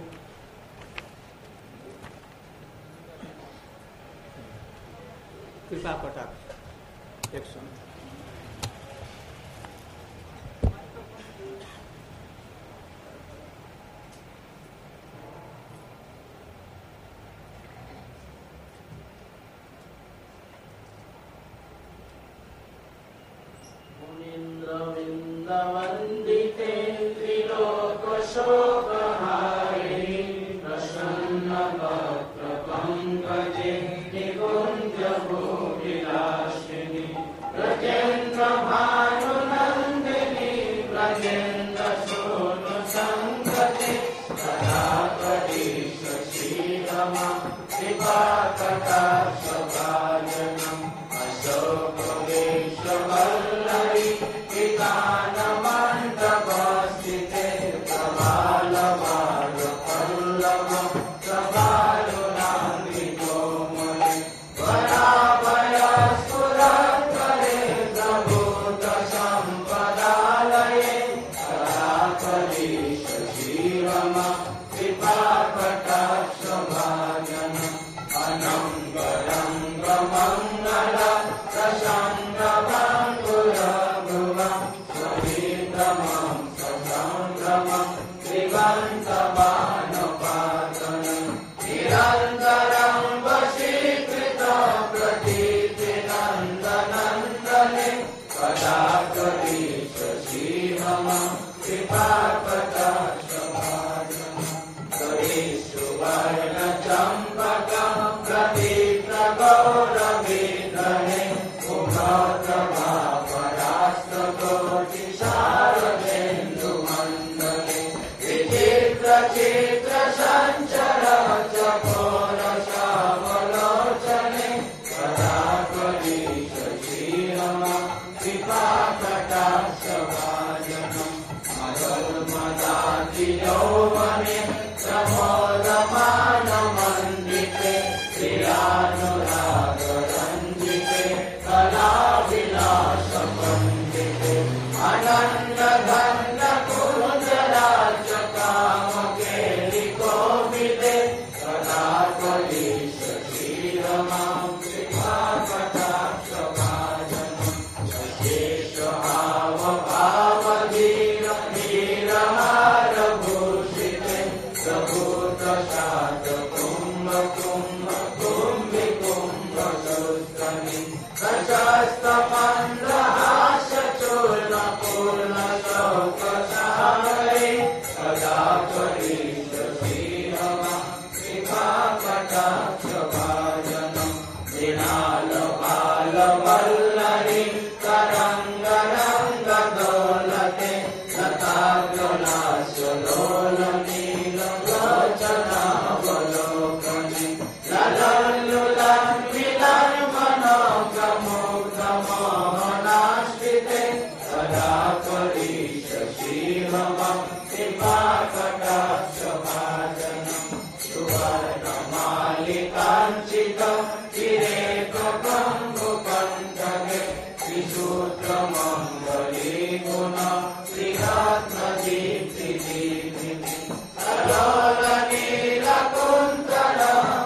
कृपा कटाक्ष एक समय वंदिते त्रिलोक शोकहारिणी प्रसन्न वक्त्र पंकजे निकुंज भूविलासिनी ब्रजेन्द्र भानुनंदिनी ब्रजेन्द्र सोनु संगते कदापरि शशिरमा कृपाकटाक्ष भाजनम् अशोक वेशवल्लरी गानमण्डपस्थिते प्रबालवाद पल्लव प्रबालुनाङ्गिकोमले वराभयस्फुरत्करे प्रभूत सम्पदालये कराकरी शशिरमा कृपाकटाक्ष भाजन अनङ्गरङ्गमङ्गल प्रसङ्गमङ्गुल निरन्तरं वशीकृत प्रतीतिनन्दनन्दने कदाकरी शशिरमा कृपाकटाक्ष भाजन करे सुवर्णचम्पक प्रदीप्तगौरविधने मुखप्रभापरास्तकोटि शारदेन्दुमण्डले विचित्र संचर चकोर श्यामलोचने कदाकरी शशिरमा कृपाकटाक्ष भाजनम् मदोन्मदाति यौवने प्रमोदमानमण्डिते प्रियानुरागरञ्जिते कलाविलासपण्डिते अनन्दघन कुञ्जराजकामकेलिकोविदे कदाकरी शशिरमा कृपाकटाक्ष भाजनम् शेषहावभावधीर नीरहारभूषिते प्रभूतशात कुम्भ कुम्भ कुम्भि कुम्भ सुस्तनि प्रशस्तमन्दहासचूर्ण पूर्ण शौकसागरे कदाकरी शशिरमा कृपाकटाक्ष भाजनम् दिनालबालवल्लरी तरङ्गरङ्गदोलते लताग्रलास्यलोलनीलोचनावलोकने ललल्लुलन्मिलन्मनोगमुग्धमोहनाश्रिते कदाकरी शशिरमा कृपाकटाक्ष भाजनम् सुवर्णमालिकाञ्चित चिरेककम्बुकण्ठके त्रिसूत्रमङ्गली गुण त्रिरत्नदीप्तिदीप्तिनि सलोलनीलकुन्तल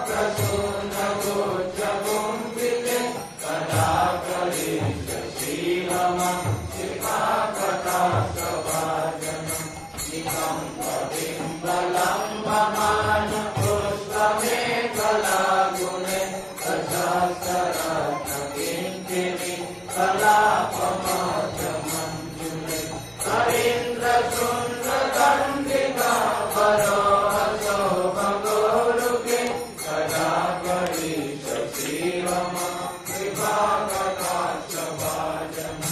प्रसूनगोचगुम्फिते कदाकरी शशिरमा कृपाकटाक्ष भाजनम् निकम्बबिम्बलम्बमान पुष्पमेखलागुणे कलापमोचमञ्जुले हरीन्द्रशृङ्गकण्डिका परोहशोभगोरुके सदा करीश शिवम कृपाकटाक्षभाजनम्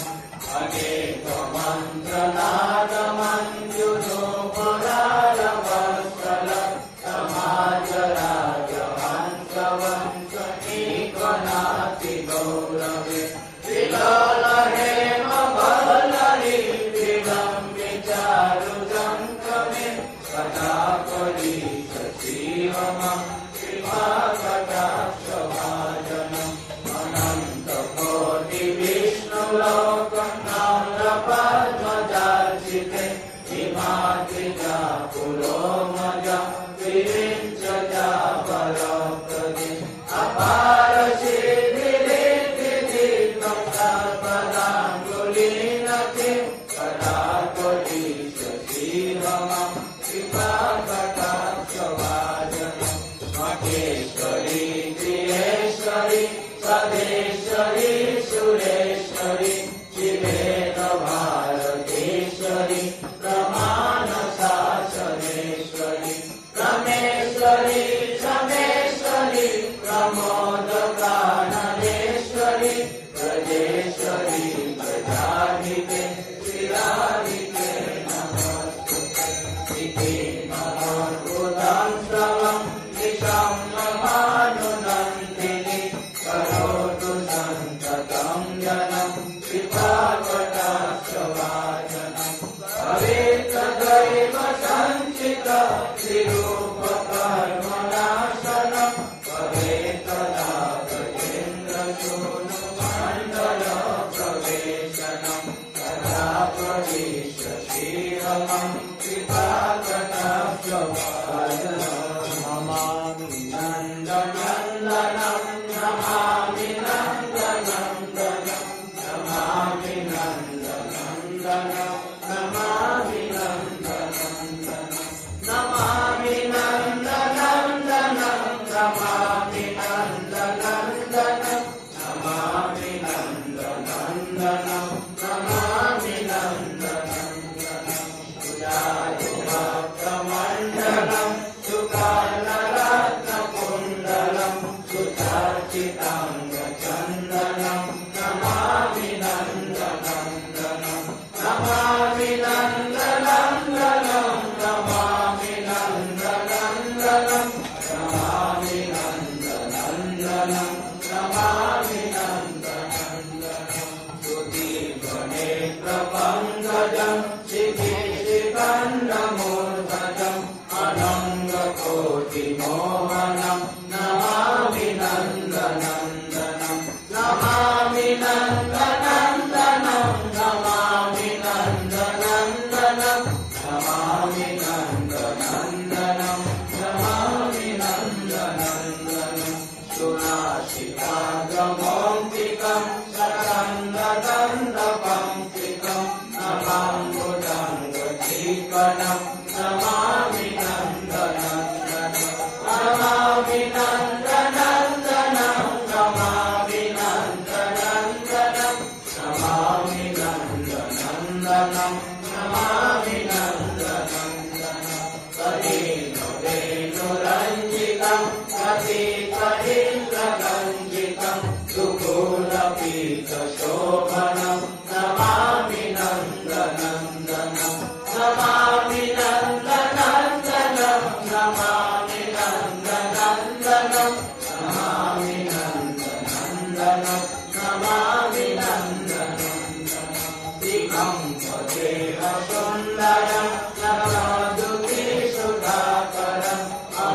अनेकमन्त्रनादमञ्जुनो पुरारवत्सल समाजराजहंसवंशनीकनाति गौरवे त्रिलोलहेम बलहरि विडम्बि चारुजङ्गमे सदा करीश शिवमं कृपाकटाक्षभाजनम् अनन्तकोटि विष्णुलोकनाम्रपद्मजार्चिते हिमाद्रिजा पुरोमजा विरिञ्चजा बलप्रदे अपार सिद्धिरिद्धिदिग्गं सर्वदाङ्गुलीनके सदा करीश शिवमं कृपाकटाक्षभाजनम् महेश्वरी त्रियेश्वरी सदेश्वरी सुरेश्वरी शिवेद भारतेश्वरी प्रमाणशासनेश्वरी रमेश्वरी शमेश्वरी प्रमोदकाननेश्वरी ब्रजेश्वरी प्रजाधिके श्रीराधिके नमस्तुते इति महद्भुतं स्तवं दिशं नमानुनन्दिनी करोतु सन्ततं जनं कृपाकटाक्षभाजनम् पवित्रदैव सञ्चित श्रीरूपकर्मनाशनम् भवेत्तदा गजेन्द्रसूनुमण्डलप्रवेशनम् तदा करीश शिवमं कृपाकटाक्षभाजनम् नमामि नन्दनन्दनं नमामि नन्दनन्दनं नमामि नन्दनन्दनं नमामि नन्दनन्दनं नमामि नन्दनन्दनं नमामि नन्दनन्दनं नमामि नन्दनन्दनं नमामि नन्दनन्दनं सुजायुक्तमण्डलं सुकालरत्नकुण्डलं सुचार्चिताङ्गचन्दनं नमामि नन्दनन्दनं नमामि नन्दनन्दनं नमामि नन्दनन्दनं नमामि नन्दनन्दनं नमामि नन्दनन्दनं सुदीर्घनेत्रपङ्कजं शिखिशिखण्डमूर्धजम् अनङ्गकोटिमोहनं नमामि नन्दनन्दनं नमामि नन्दनन्दनं नमामि नन्दनन्दनं नमामि नन्दनन्दनं नमामि नन्दनन्दनं सुनासिकाग्रमौक्तिकं सकन्ददण्डपङ्क्तिकं नमाम्बुजङ्गचिकनं नमामि नन्दनन्दनं नमामि नन्दनन्दनं नमामि नन्दनन्दनं नमामि नन्दनन्दनं नमामि नन्दनन्दनं करेणुरेणुरञ्जितं कटिकटिन्द्रगञ्जितं सुगोलपीतशोभनं नमामि नन्दनन्दनं नमामि नन्दनन्दनं नमामि नन्दनन्दनं नमामि नन्दनन्दनं नमामि नन्दनन्दनं दिगम्बदेव सुन्दरं नवदुतिसुधाकरम्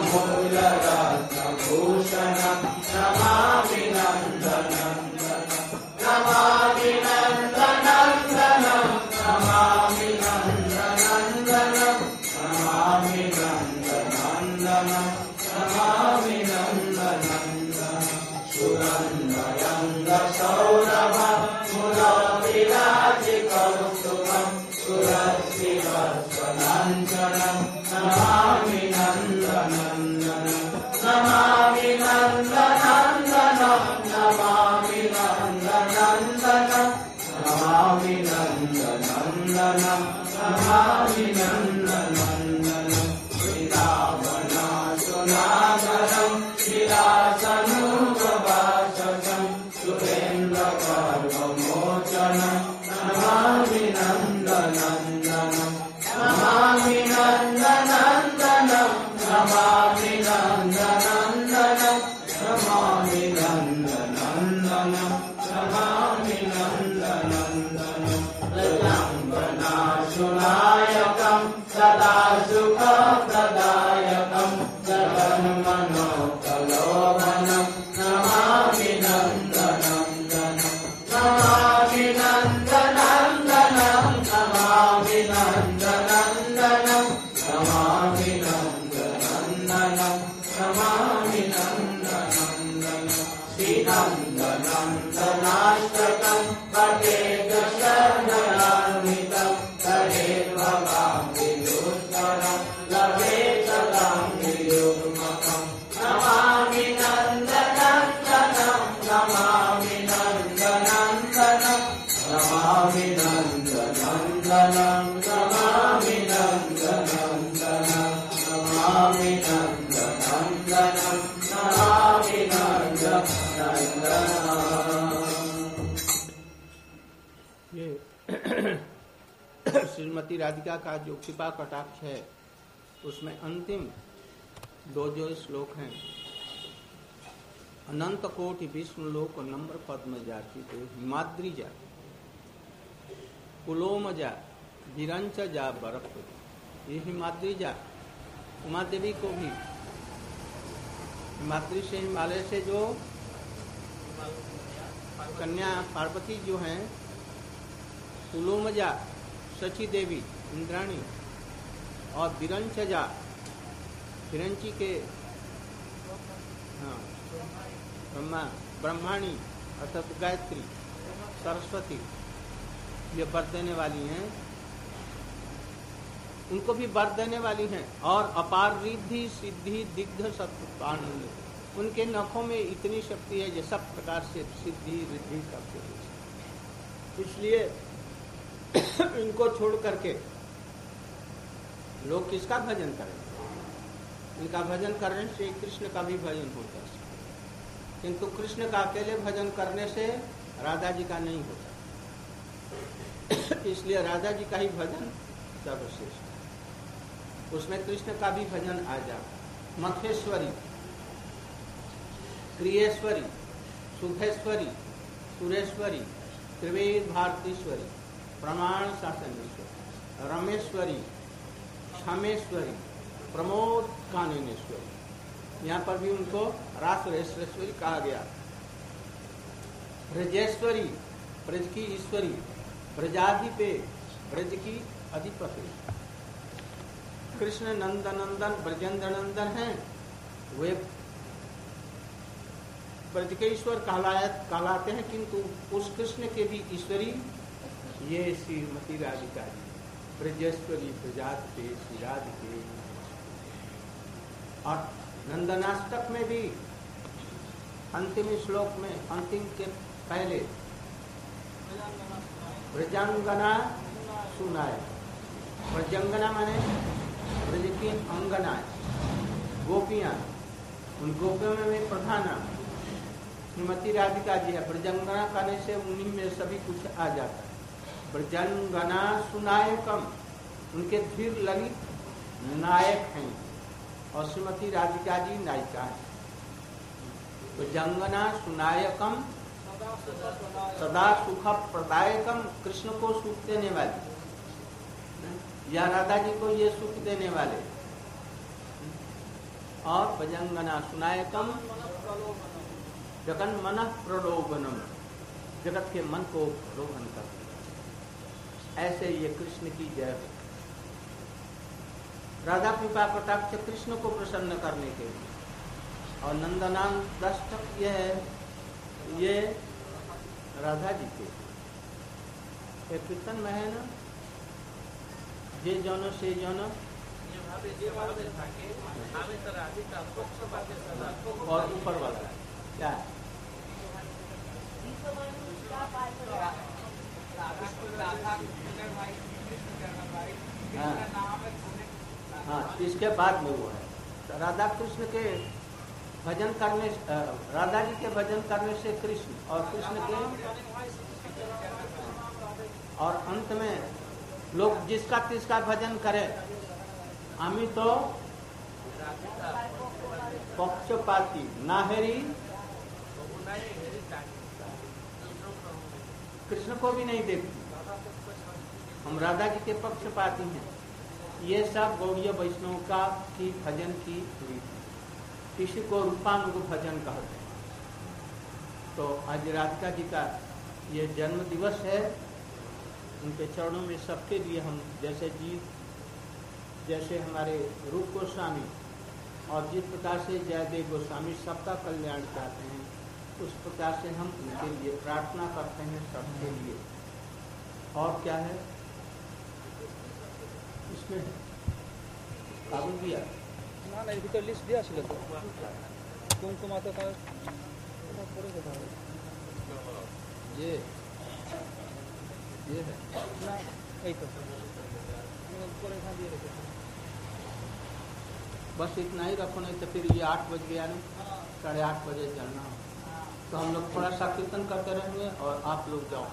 अमूल्यरत्नभूषणं नमामि नन्दनन्दनं नमामि नन्दनन्दनं नमामि नन्दनन्दनं नमामि नन्दनन्दनं नमामि नन्दनन्दनं सुरन्दरङ्गसौरभं मुरविराजिकौस्तुभं सुरश्रीवत्सलाञ्छनं नमामि नन्दनन्दनं नमामि नन्दनन्दनं नमामि नन्दनन्दनं नमामि नन्दनन्दनं नमामि नन्दनन्दनं श्रीरावणासुरागरं विलासनूपवाससं सुरेन्द्रगर्भमोचनं नमामि नन्दनन्दनं नमामि नन्दनन्दनं नमामि नन्दनन्दनं नमामि नन्दनन्दनं नमामि नन्दनन्दनं प्रजङ्गनाशुनायकं सदा सुखप्रदायकं जगन्मनोकलोभनं नमामि नन्दनन्दनं नमामि नन्दनन्दनं नमामि नन्दनन्दनं नमामि नन्दनन्दनं नमामि नन्दनन्दनं श्रीनन्दनन्दनाष्टकं पठेत् शरणयान्वितं तदेव भवामि लभेत गाम्भीर्युग्मकं नमामि नन्दनन्दनं नमामि नन्दनन्दनं नमामि नन्दनन्दनं नमामि नन्दनन्दनं नमामि नन्दनन्दनं नमामि नन्दनन्दनं। ये श्रीमती राधिका का जो कृपा कटाक्ष है उसमें अंतिम दो जो श्लोक हैं, अनंत कोटि विष्णु लोक नम्र पद में जाती तो हिमाद्री जा कुलोम जा विरंच जा बरफ, ये हिमाद्री जा उमा देवी को भी हिमाद्री से हिमालय से जो कन्या पार्वती जो हैं, कुलोमजा सची देवी इंद्राणी और विरंचजा विरंची के हाँ ब्रह्मा ब्रह्माणी अर्थात गायत्री सरस्वती ये वर देने वाली हैं, उनको भी वर देने वाली हैं। और अपार रिद्धि सिद्धि दिग्ध सत्पाणी, उनके नखों में इतनी शक्ति है जो सब प्रकार से सिद्धि रिद्धि करते हैं। इसलिए इनको छोड़ करके लोग किसका भजन करें? इनका भजन करने से कृष्ण का भी भजन होता है, किंतु कृष्ण का अकेले भजन करने से राधा जी का नहीं होता। इसलिए राधा जी का ही भजन सर्वश्रेष्ठ, उसमें कृष्ण का भी भजन आ जाए। मखेश्वरी, क्रियेश्वरी, सुखेश्वरी, सुरेश्वरी, त्रिवेद भारतीश्वरी, प्रमाण शासनेश्वरी, रमेश्वरी, क्षमेश्वरी, प्रमोद काननेश्वरी, यहाँ पर भी उनको रासरेश्वरी कहा गया। ब्रजेश्वरी, ब्रज की ईश्वरी, ब्रजाधिपे, ब्रज की अधिपति। कृष्ण नंदनंदन ब्रजेंद्र नंदन हैं, वे ब्रज के ईश्वर कहलाते हैं, किंतु उस कृष्ण के भी ईश्वरी ये श्रीमती राधिका जी, ब्रजेश्वरी, ब्रजाधिपे, श्री राधिके। और नंदनाष्टक में भी अंतिम श्लोक में अंतिम के पहले ब्रजांगना सुनाए। ब्रजांगना माने ब्रज की अंगना, गोपियां, उन गोपियों में प्रधाना श्रीमती राधिका जी है। ब्रजांगना कहने से उन्हीं में सभी कुछ आ जाता है। ब्रजांगना सुनायकम, उनके धीर ललित नायक हैं और श्रीमती राधिका जी नायिका है। ब्रजांगना सुनायकम सदा सुख प्रदायकम, कृष्ण को सुख देने वाली, या राधा जी को ये सुख देने वाले। और ब्रजांगना सुनायकम जगन मन प्रलोभनम, जगत के मन को प्रलोभन करते। ऐसे ये कृष्ण की जय हो। राधा कृपा कटाक्ष कृष्ण को प्रसन्न करने के लिए। और नंदनान दष्टक ये है, ये राधा जी के ये कीर्तन में है ना, जे जन से जन और ऊपर वाला क्या है? इसके बाद में वो है। तो राधा कृष्ण के भजन करने, राधा जी के भजन करने से कृष्ण और कृष्ण के, और अंत में लोग जिसका तिसका भजन करे, आमी तो पक्षपाती नाहेरी, कृष्ण को भी नहीं देखती, हम राधा जी के पक्षपाती हैं। ये सब गौड़ीय वैष्णव का की भजन की रीति। इसी को रूपानुग भजन कहते हैं। तो आज राधिका जी का ये जन्म दिवस है। उनके चरणों में सबके लिए हम, जैसे जी जैसे हमारे रूप गोस्वामी और जिस प्रकार से जयदेव गोस्वामी सबका कल्याण चाहते हैं, उस प्रकार से हम उनके लिए प्रार्थना करते हैं सबके लिए। और क्या है इसमें काबू दिया ना ना ভিতর লিস্ট দেয়া ছিল তো কুমকুমা তো তার পরে কথা হবে ये ये है না এই তো পরে এখানে দিয়ে রেখেছি। बस इतना ही रखो, नहीं तो फिर ये आठ बज गया ना, साढ़े आठ बजे जाना हो। तो हम लोग थोड़ा सा कीर्तन करते रहेंगे और आप लोग जाओ।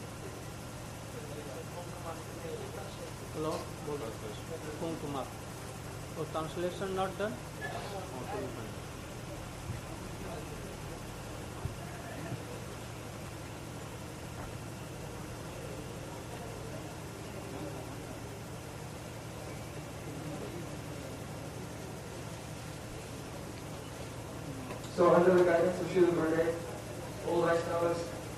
हेलो बोलो कुमकुमा, तो translation not done. So under the guidance of Srila Gurudev, all Vaishnavas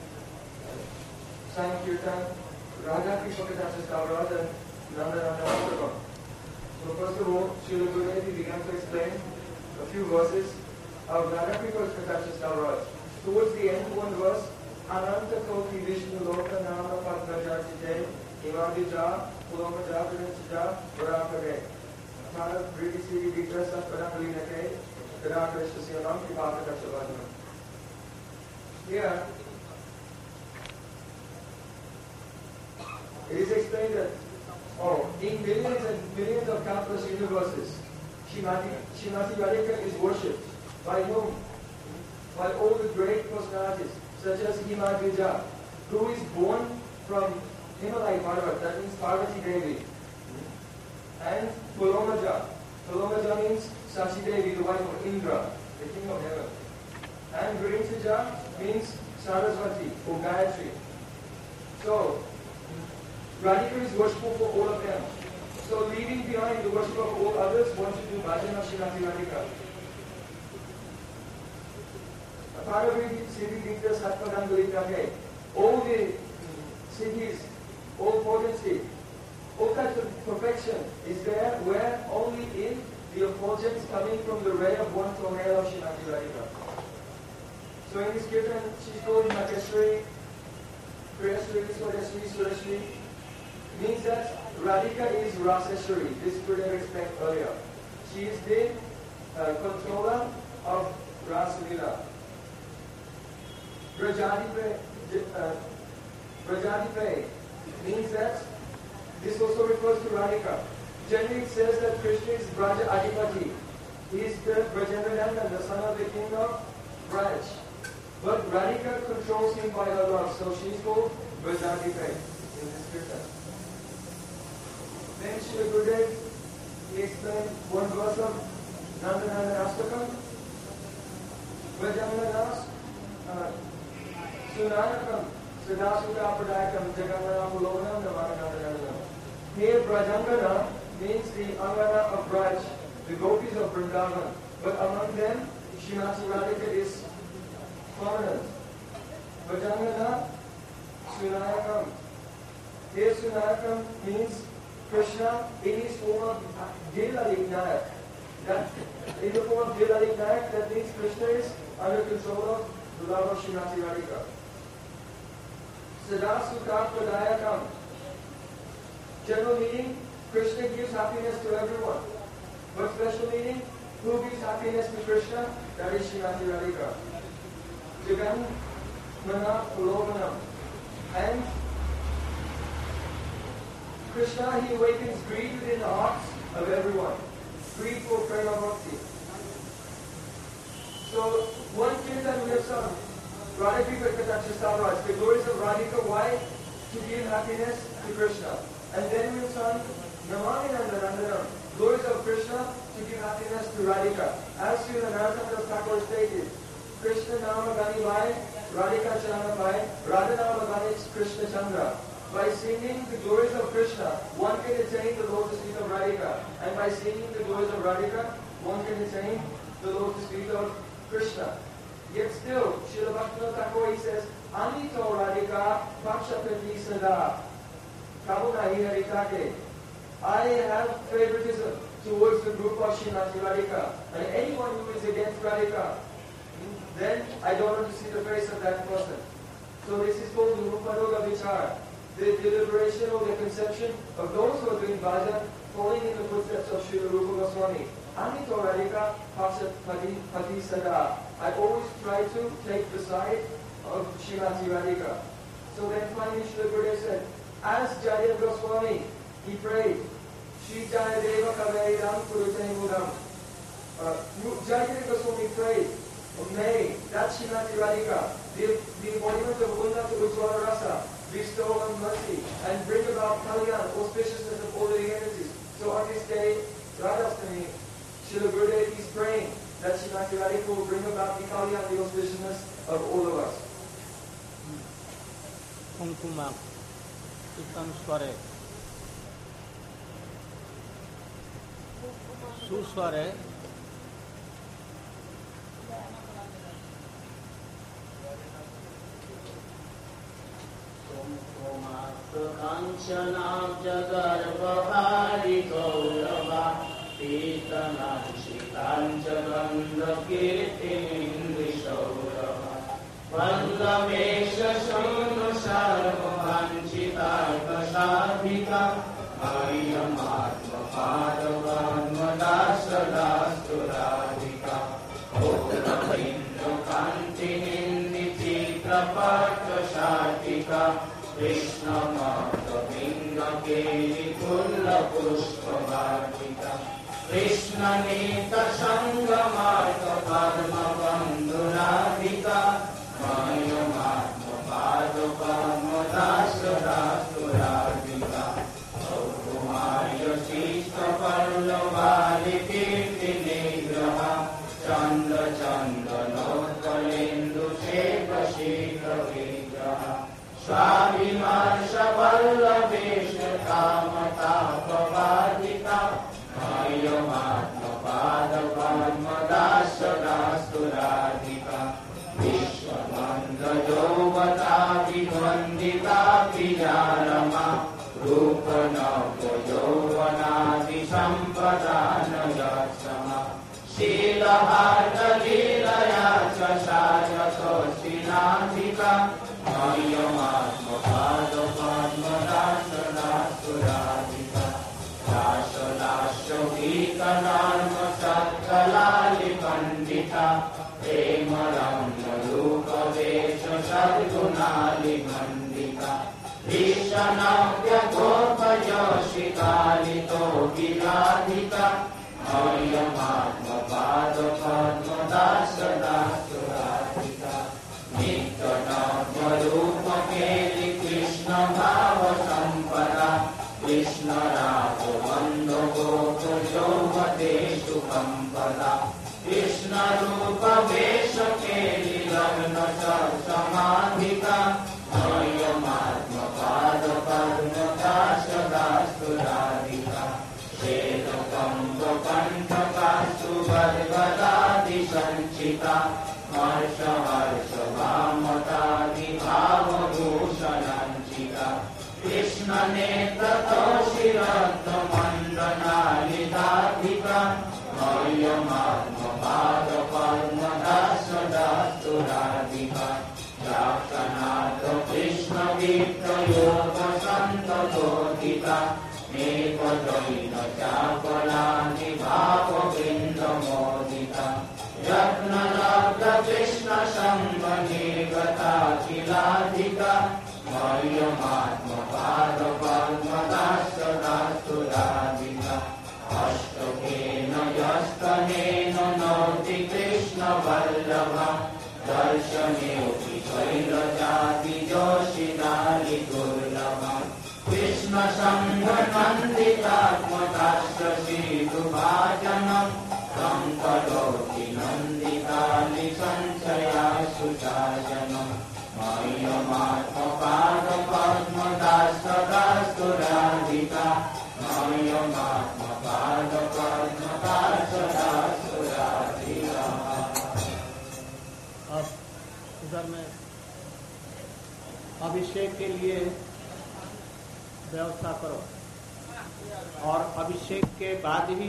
sang Kirtan, Radha Krishna Katha Stavrat and Nanda Nanda Astakam. So first of all, Srila Gurudev began to explain a few verses of Radha Krishna Katha Stavrat. Towards the end, one verse, Ananta Koti Vishnu Loka Nama Padma Jajite Imadija Pulama Javanija Varakare Tara Briti Siri Vitra Satparangalinake Here, it is explained that, oh, in millions and millions of countless universes, Srimati, Srimati Radhika is worshipped. By whom? By all the great personalities, such as Himadvija, who is born from Himalaya Parvat, that means Parvati Devi, and Pulomaja. Pulomaja means Sachi Devi, the wife of Indra, the king of heaven. And Virinchaja means Saraswati, or Gayatri. So, Radhika is worshipful for all of them. So, leaving behind the worship of all others, one should do bhajan of Srimati Radhika. Parvati Siddhi Dikta Satpadangalika, all the siddhis, all potency, all types of perfection is there where only in the effulgence coming from the ray of one toenail of Srimati Radhika. So in this kirtan, she's called Nateshwari, Priyaswari, Swadeshwari, Sureshwari. Means that Radhika is Raseshwari. This Gurudev explained earlier. She is the uh, controller of Rasalila. Brajadipe, uh, Brajadipe means that this also refers to Radhika. Generally it says that Krishna is Braja Adipati. He is the Brajendranandan, the son of the king of Braj. But Radhika controls him by her love, so she is called Brajadipe in this kirtan. Then Srila Gurudev, he explained one verse of Nanda Nanda Astakam. Brajangananas Sunayakam Siddhasuta Pradayakam Jagannana Pulonam Namanandanam. Here Brajangana means the Angana of Braj, the gopis of Vrindavan. But among them, Srimati Radhika is prominent. Brajangana Sunayakam. Here Sunayakam means Krishna in his form of Dilalik Nayak. That in the form of Dilalik Nayak, that means Krishna is under control of the love of Srimati Radhika. Sada Sukha Pradayakam. General meaning, Krishna gives happiness to everyone. But special meaning, who gives happiness to Krishna? That is Srimati Radhika. Jagan Mana Pulovanam. And Krishna, he awakens greed within the hearts of everyone. free for prema bhakti. So one kirtan we have sung, Radhika Katacha Savraj, the glories of Radhika, why? To give happiness to Krishna. And then we have sung Namami Nandanandanam, glories of Krishna to give happiness to Radhika. As Srila Narottam Thakur stated, Krishna Nama Gani Bhai, Radhika Chandra Bhai, Radha Nama Gani Krishna Chandra. By singing the glories of Krishna, one can attain the lotus feet of Radhika. And by singing the glories of Radhika, one can attain the lotus feet of Krishna. Yet still, Srila Bhaktivinoda Thakur, he says, Anito Radhika Pakshapati Sada Kabunahi Haritake. I have favoritism towards the group of Srimati Radhika. And anyone who is against Radhika, then I don't want to see the face of that person. So this is called Ruparoga Vichar, the deliberation or the conception of those who are doing bhajan, following in the footsteps of Srila Rupa Goswami. Anito Radhika Pakshapati Sada. I always try to take the side of Srimati Radhika. So then finally Srila Gurudev said, as Jayadeva Goswami, he prayed, Shri Jayadeva Kaveidam Kurute Mudam. Jayadeva Goswami prayed, may that Srimati Radhika, the, the embodiment of Unnata Ujjvala Rasa, bestow on mercy and bring about kalyan, auspiciousness of all the entities. So on this day, Radhastami, Srila Gurudev is praying that Srimati Radhika will bring about the kalyan, the auspiciousness of all of us. Kumkuma, Kirtan Sware, Susware, Kanchanaabjagarbhari Gaurava Pitanashikanchandakirtinindrishaurava Vandamesha Shunu Sarvavanchitarvasadhika Mariyamatma Padavanmadasadasturadhika Oravindra Kantininditi Prapatashatika Krishna Mata Vinga Keri Kulla Pushpa Bhatika Krishna Nita Sangha Mata Padma Bandhuradhika Maya Matma Pada Padma Dasa Dasturadhika Augumaya Sista Pallavali Kirti Nigraha Chanda Chanda Nokalindu Shekha Shikha Vigraha Swavimarsha Pallavesha Kamata Pavadika Maya Matma Pada Padma Dasa Dasturadhika Vishwamanda Jovata Vidvandita Vijarama Rupanava Jovanadi Sampadana Yatsama Shilahata Lilaya Chasaya Tosinadhika Maya Matma Pada Padma Dasa Dasturadhika Dasa Dasa Vika Narma Satkalali Pandita Prema Ramya Rupa Vesha Sadgunali Mandita Vishanavya Gopa Yoshikali Togiladhika Maya Matma Pada Padma Dasa Dasturadhika Nityanavya Rupa Keli Krishna Bhava Sampada Krishna Radha Vando Gopa Jovadeshu Kampada Krishna Rupa Vesha Keli Lavna Samadhika Maya Matma Pada Padma Dasa Dasturadhika Sheta Kamba Kantaka Subhadgadadi Sanchita Marsha Harsha Vamatadi Bhava Bhushananchita Krishna Neta Toshirata Mandana Nidadhika Maya Matma Pada Padma Dasa Dasturadhika Jakanata Krishna Vita Yoga Santa Todhika Nepadaina Chapalani Bhava Vrinda Modita Yatna Labda Krishna Sangha Nirgata Kiladhika Maya Matma Pada Padma Dasa Dasturadhika Astakena दर्शनेऽपि शैलजाति जोषितानि दुर्लभम् कृष्ण सङ्घनन्दितात्मदाश्रसीतुभाजनम् तं करोति नन्दितानि संशया सुशासनम् मह्यमात्मपादपद्मदास्तदास्तुराधिका मह्यमात्मपादपद्मदास्तदास्तुराधिका। अब उधर में अभिषेक के लिए व्यवस्था करो और अभिषेक के बाद ही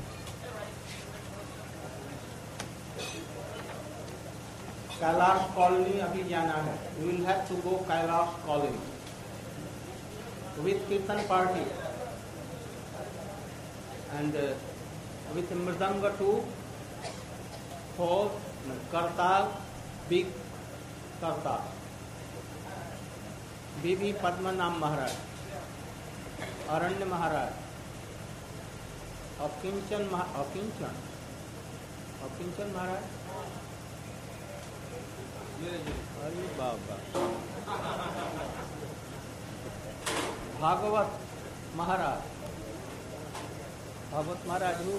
कैलाश कॉलोनी अभी जाना है। You will have to go Kailash colony with kirtan party and with mridang two four kartal big kartal बीबी पद्मनाभ महाराज, अरण्य महाराज, अकिंचन महा अकिंचन अकिंचन महाराज, अरे बाबा, भागवत महाराज, भागवत महाराज हूँ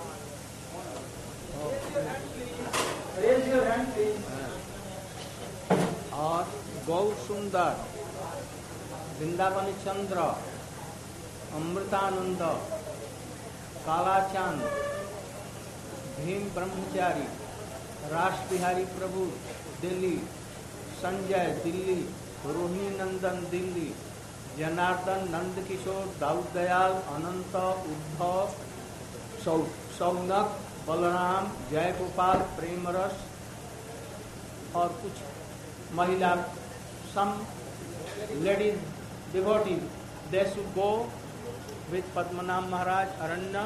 और गौ सुंदर, वृंदावन चंद्र, अमृतानंद, कालाचांद, भीम ब्रह्मचारी, रास बिहारी प्रभु दिल्ली, संजय दिल्ली, रोहिणी नंदन दिल्ली, जनार्दन, नंद किशोर, दाऊद दयाल, अनंत, उद्धव, सौ सौनक, बलराम, जय गोपाल, प्रेमरस और कुछ महिला, some ladies devotee, they should go with Padmanabha Maharaj, Aranya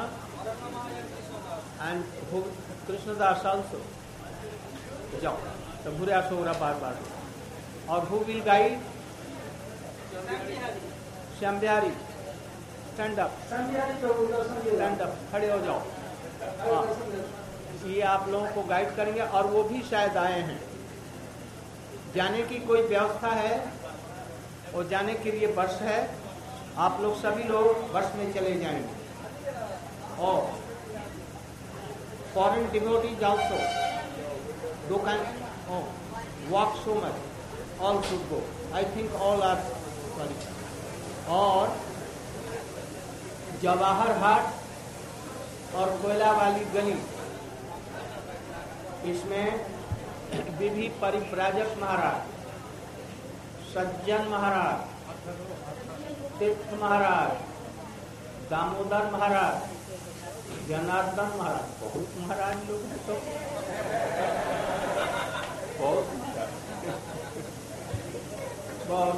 and Krishnadas also. जाओ तो बुरे आसो हो रहा बार बार। और who will guide? Shyam Bihari, stand up, stand up, खड़े हो जाओ। हाँ, ये आप लोगों को गाइड करेंगे और वो भी शायद आए हैं। जाने की कोई व्यवस्था है और जाने के लिए बस है, आप लोग सभी लोग बस में चले जाएंगे। और foreign devotees also though can walk so much, all should go, I think all are sorry. और जवाहर हाट और कोयला वाली गली, इसमें विधि परिव्राजक महाराज, सज्जन महाराज, तीर्थ महाराज, दामोदर महाराज, जनार्दन महाराज, बहुत महाराज लोग हैं तो बहुत बहुत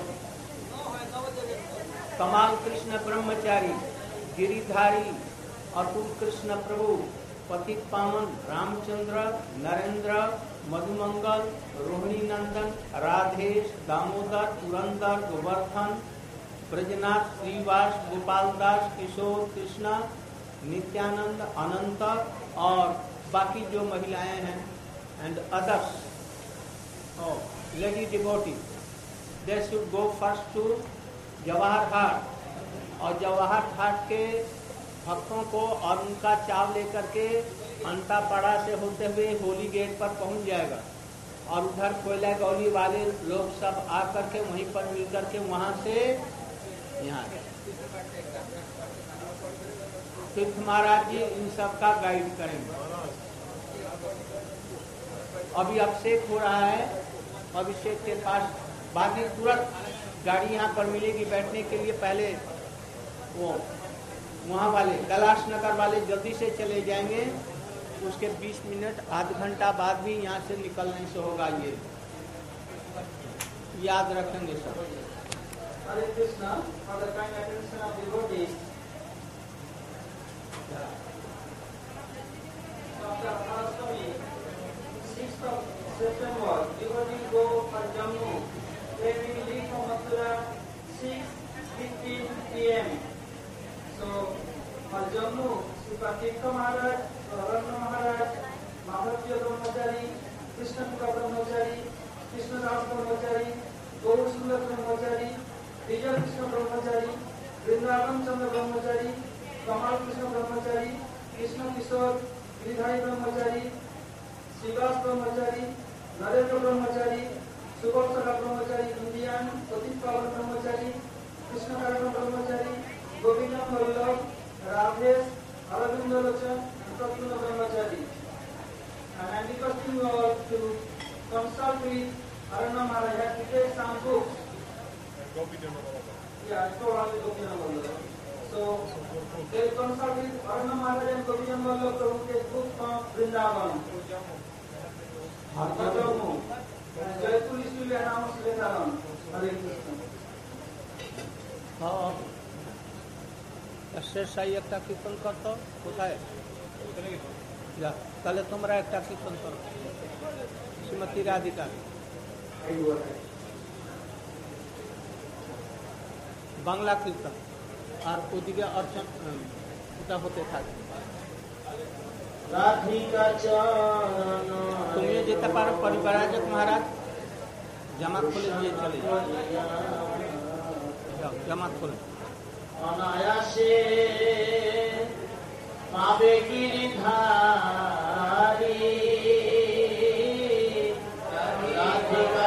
कमाल कृष्ण ब्रह्मचारी, गिरिधारी, अतुल कृष्ण प्रभु, पतित पावन, रामचंद्र, नरेंद्र, मधुमंगल, रोहिणी नंदन, राधेश, दामोदर, पुरंदर, गोवर्धन, ब्रजनाथ, श्रीवास, गोपालदास, किशोर, कृष्णा, नित्यानंद, अनंत और बाकी जो महिलाएं हैं and others lady devotee, they should go first to Jawahar Haat. और जवाहर हाट के भक्तों को और उनका चाव लेकर के अंतापाड़ा से होते हुए होली गेट पर पहुंच जाएगा और उधर कोयला गौली वाले लोग सब आकर के वहीं पर मिलकर के वहां से यहाँ तीर्थ महाराज जी इन सब का गाइड करेंगे। अभी अभिषेक हो रहा है, अभिषेक के पास बाकी तुरंत गाड़ी यहाँ पर मिलेगी बैठने के लिए। पहले वो वहाँ वाले कैलाश नगर वाले जल्दी से चले जाएंगे, उसके बीस मिनट आध घंटा बाद भी यहाँ से निकलने से होगा। ये याद रखेंगे सब। Hare Krishna, for the kind attention of devotees. After Ashtami, sixth of September, devotees go for Jammu. They will leave from Mathura six fifteen p m So, for Jammu, Sri Patikha Maharaj, Aranya Maharaj, Madhavya Brahmachari, Krishna टुका ब्रह्मचारी, कृष्णदास ब्रह्मचारी, गौर सुंदर ब्रह्मचारी, विजय कृष्ण ब्रह्मचारी, वृंदावन चंद्र ब्रह्मचारी, कमाल कृष्ण ब्रह्मचारी, कृष्ण किशोर गिरिधारी ब्रह्मचारी, श्रीवास ब्रह्मचारी, नरेंद्र ब्रह्मचारी, सुबोधरा ब्रह्मचारी, Indian अतीत पावन ब्रह्मचारी, कृष्णकारण ब्रह्मचारी, गोविंद वल्लभ, राधेश, अरविंद लोचन, प्रद्युम्न ब्रह्मचारी. And I'm requesting you all to consult with Arana Maharaj. I have prepared some books. Yeah, I told all the Govinda Vallabh. So they consult with Arana Maharaj and Govinda Vallabh to take books from Vrindavan. Jammu. Jaipur is to be announced later on. Hare Krishna. हाँ শেষ সাই একটা কীর্তন করতো কোথায় যা তাহলে তোমরা একটা কীর্তন করো শ্রীমতী রাধিকা বাংলা কীর্তন আর ওদিকে অর্চন ওটা হতে থাকে তুমিও যেতে পারো পরিব্রাজক মহারাজ জামাত খুলে দিয়ে চলে যাও জামাত খুলে অনায়াসে পাবে গিরিধারী রাধিকা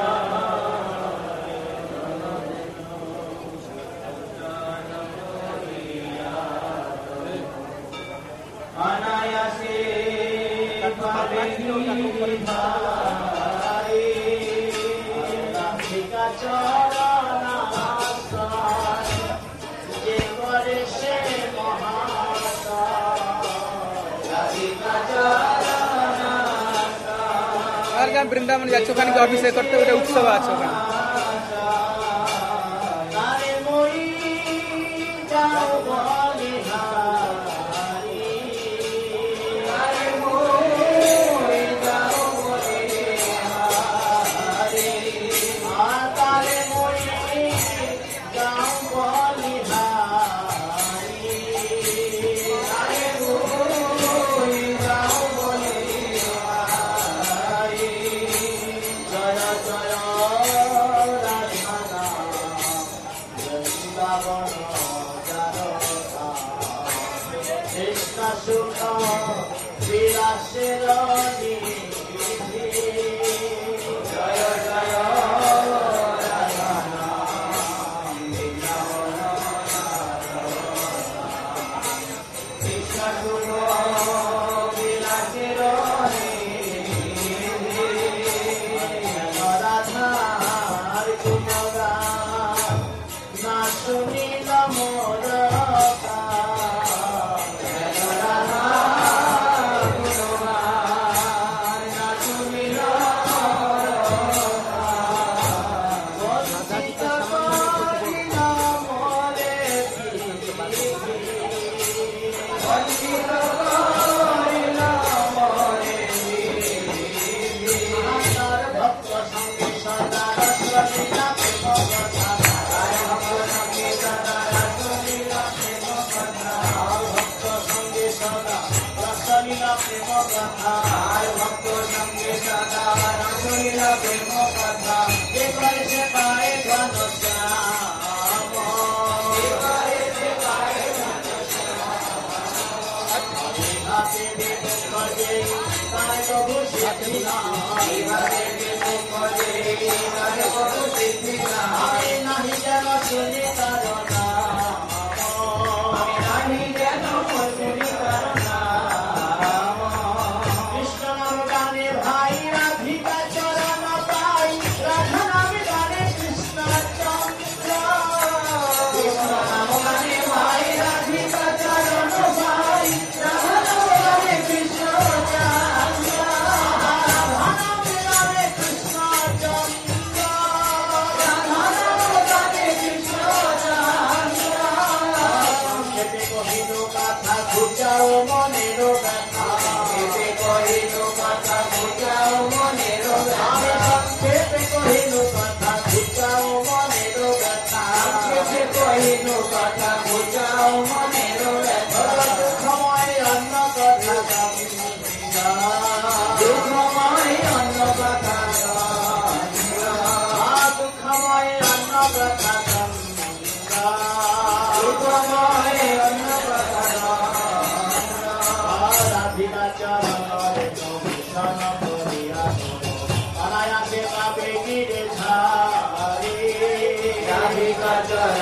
অনায়াসে পাবে গিরিধারী রাধিকা চরণ যে করে সে মহাতা রাধিকা চরণ আর গান বৃন্দাবন যাচ্ছ ওখানে কি অফিসে করতে ওটা উৎসব আছে ওখানে তারে মই যাও বলিহারি তারে মই যাও বলিহারি আর তারে মই যাও বলিহারি তারে মই যাও বলিহারি জয় জয় রাধা বৃন্দাবন জারতা কৃষ্ণ সুখ বিলাসের নিধি জয় জয় রাধা বৃন্দাবন কৃষ্ণ সুখ বিলাসের নিধি রাধার গুণগান না শুনিল মোর ভক্ত সঙ্গে সদা রসলীলা প্রেম কথা ভক্ত সঙ্গে সদা রসলীলা প্রেম কথা ভক্ত সঙ্গে সদা রসলীলা প্রেম কথা যে করে সে পায় ধন শ্যাম যে করে সে পায় ধন হাতে বিমুখ ভজে তাই প্রভু সিদ্ধি নাই হাতে বিমুখ ভজে তাই প্রভু সিদ্ধি নাই নাহি যেন শুনি তার নাম নাহি যেন শুনি তার নাম কৃষ্ণ নাম গানে ভাই রাধিকা চরণ পাই রাধা নাম গানে কৃষ্ণ চন্দ্র কৃষ্ণ নাম গানে ভাই রাধিকা চরণ পাই রাধা নাম গানে কৃষ্ণ চন্দ্র রাধা নাম গানে কৃষ্ণ চন্দ্র রাধা নাম গানে কৃষ্ণ চন্দ্র সংক্ষেপে কহিল কথা ঘুচাও মনের ব্যথা সংক্ষেপে কহিল কথা ঘুচাও মনের ব্যথা সংক্ষেপে কহিল কথা ঘুচাও মনের ব্যথা সংক্ষেপে কহিল কথা ঘুচাও মনের ব্যথা দুঃখময় অন্য কথা দুঃখময় অন্য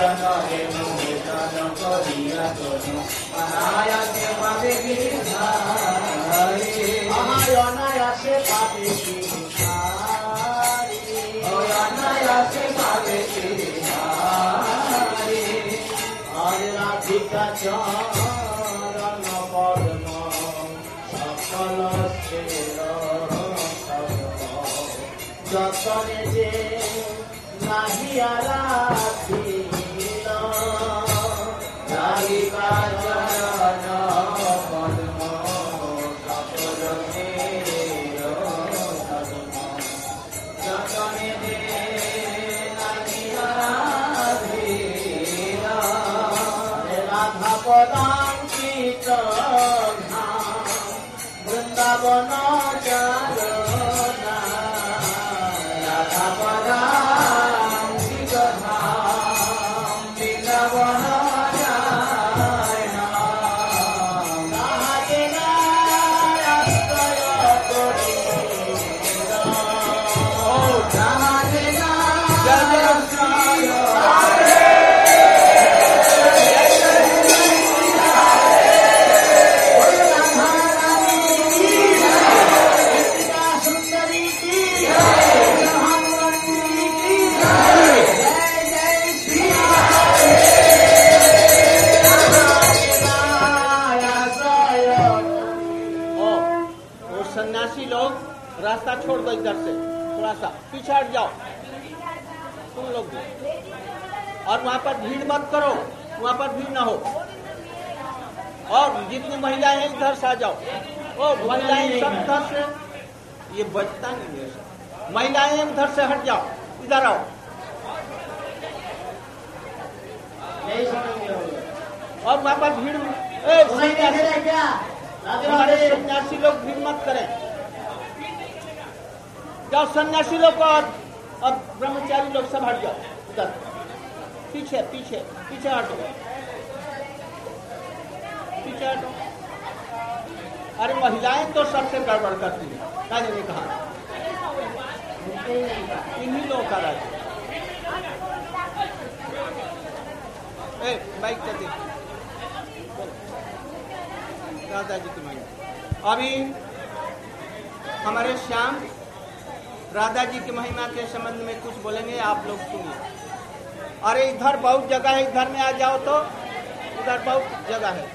নরে মোহিতন করিয়া তনু অনায়াসে পাবে গিরিধারী অনায়াসে পাবে গিরিধারী অনায়াসে পাবে গিরিধারী আর রাধিকা চরণ পদ্ম সকল স্থির যতনে যে নাহিয়া রাখিল রাধিকা চরণ পদ্ম সকল স্থির যতনে যে নাহিয়া রাখিল রাধা পদাঙ্কিত বৃন্দাবন চারণা রাধা পদাঙ্কিত বৃন্দাবন চারণা তাহাকে আশ্রয় করি ও তাহাকে আশ্রয় सन्यासी लोग रास्ता छोड़ दो इधर से थोड़ा सा पीछे हट जाओ तुम लोग भी और वहां पर भीड़ मत करो वहां पर भीड़ ना हो और जितनी महिलाएं हैं इधर से आ जाओ ओ महिलाएं सब इधर से ये बचता नहीं है महिलाएं उधर से हट जाओ इधर आओ और वहां पर भीड़ ए हमारे सन्यासी लोग भीड़ मत करें जाओ सन्यासी लोग और, और ब्रह्मचारी लोग सब हट जाओ उधर पीछे पीछे पीछे हटो पीछे हटो अरे महिलाएं तो सबसे गड़बड़ करती है राजा ने कहा इन्हीं लोगों का राज्य ए बाइक चलती राधा जी की महिमा अभी हमारे श्याम राधा जी की महिमा के संबंध में कुछ बोलेंगे आप लोग सुनिए अरे इधर बहुत जगह है इधर में आ जाओ तो इधर बहुत जगह है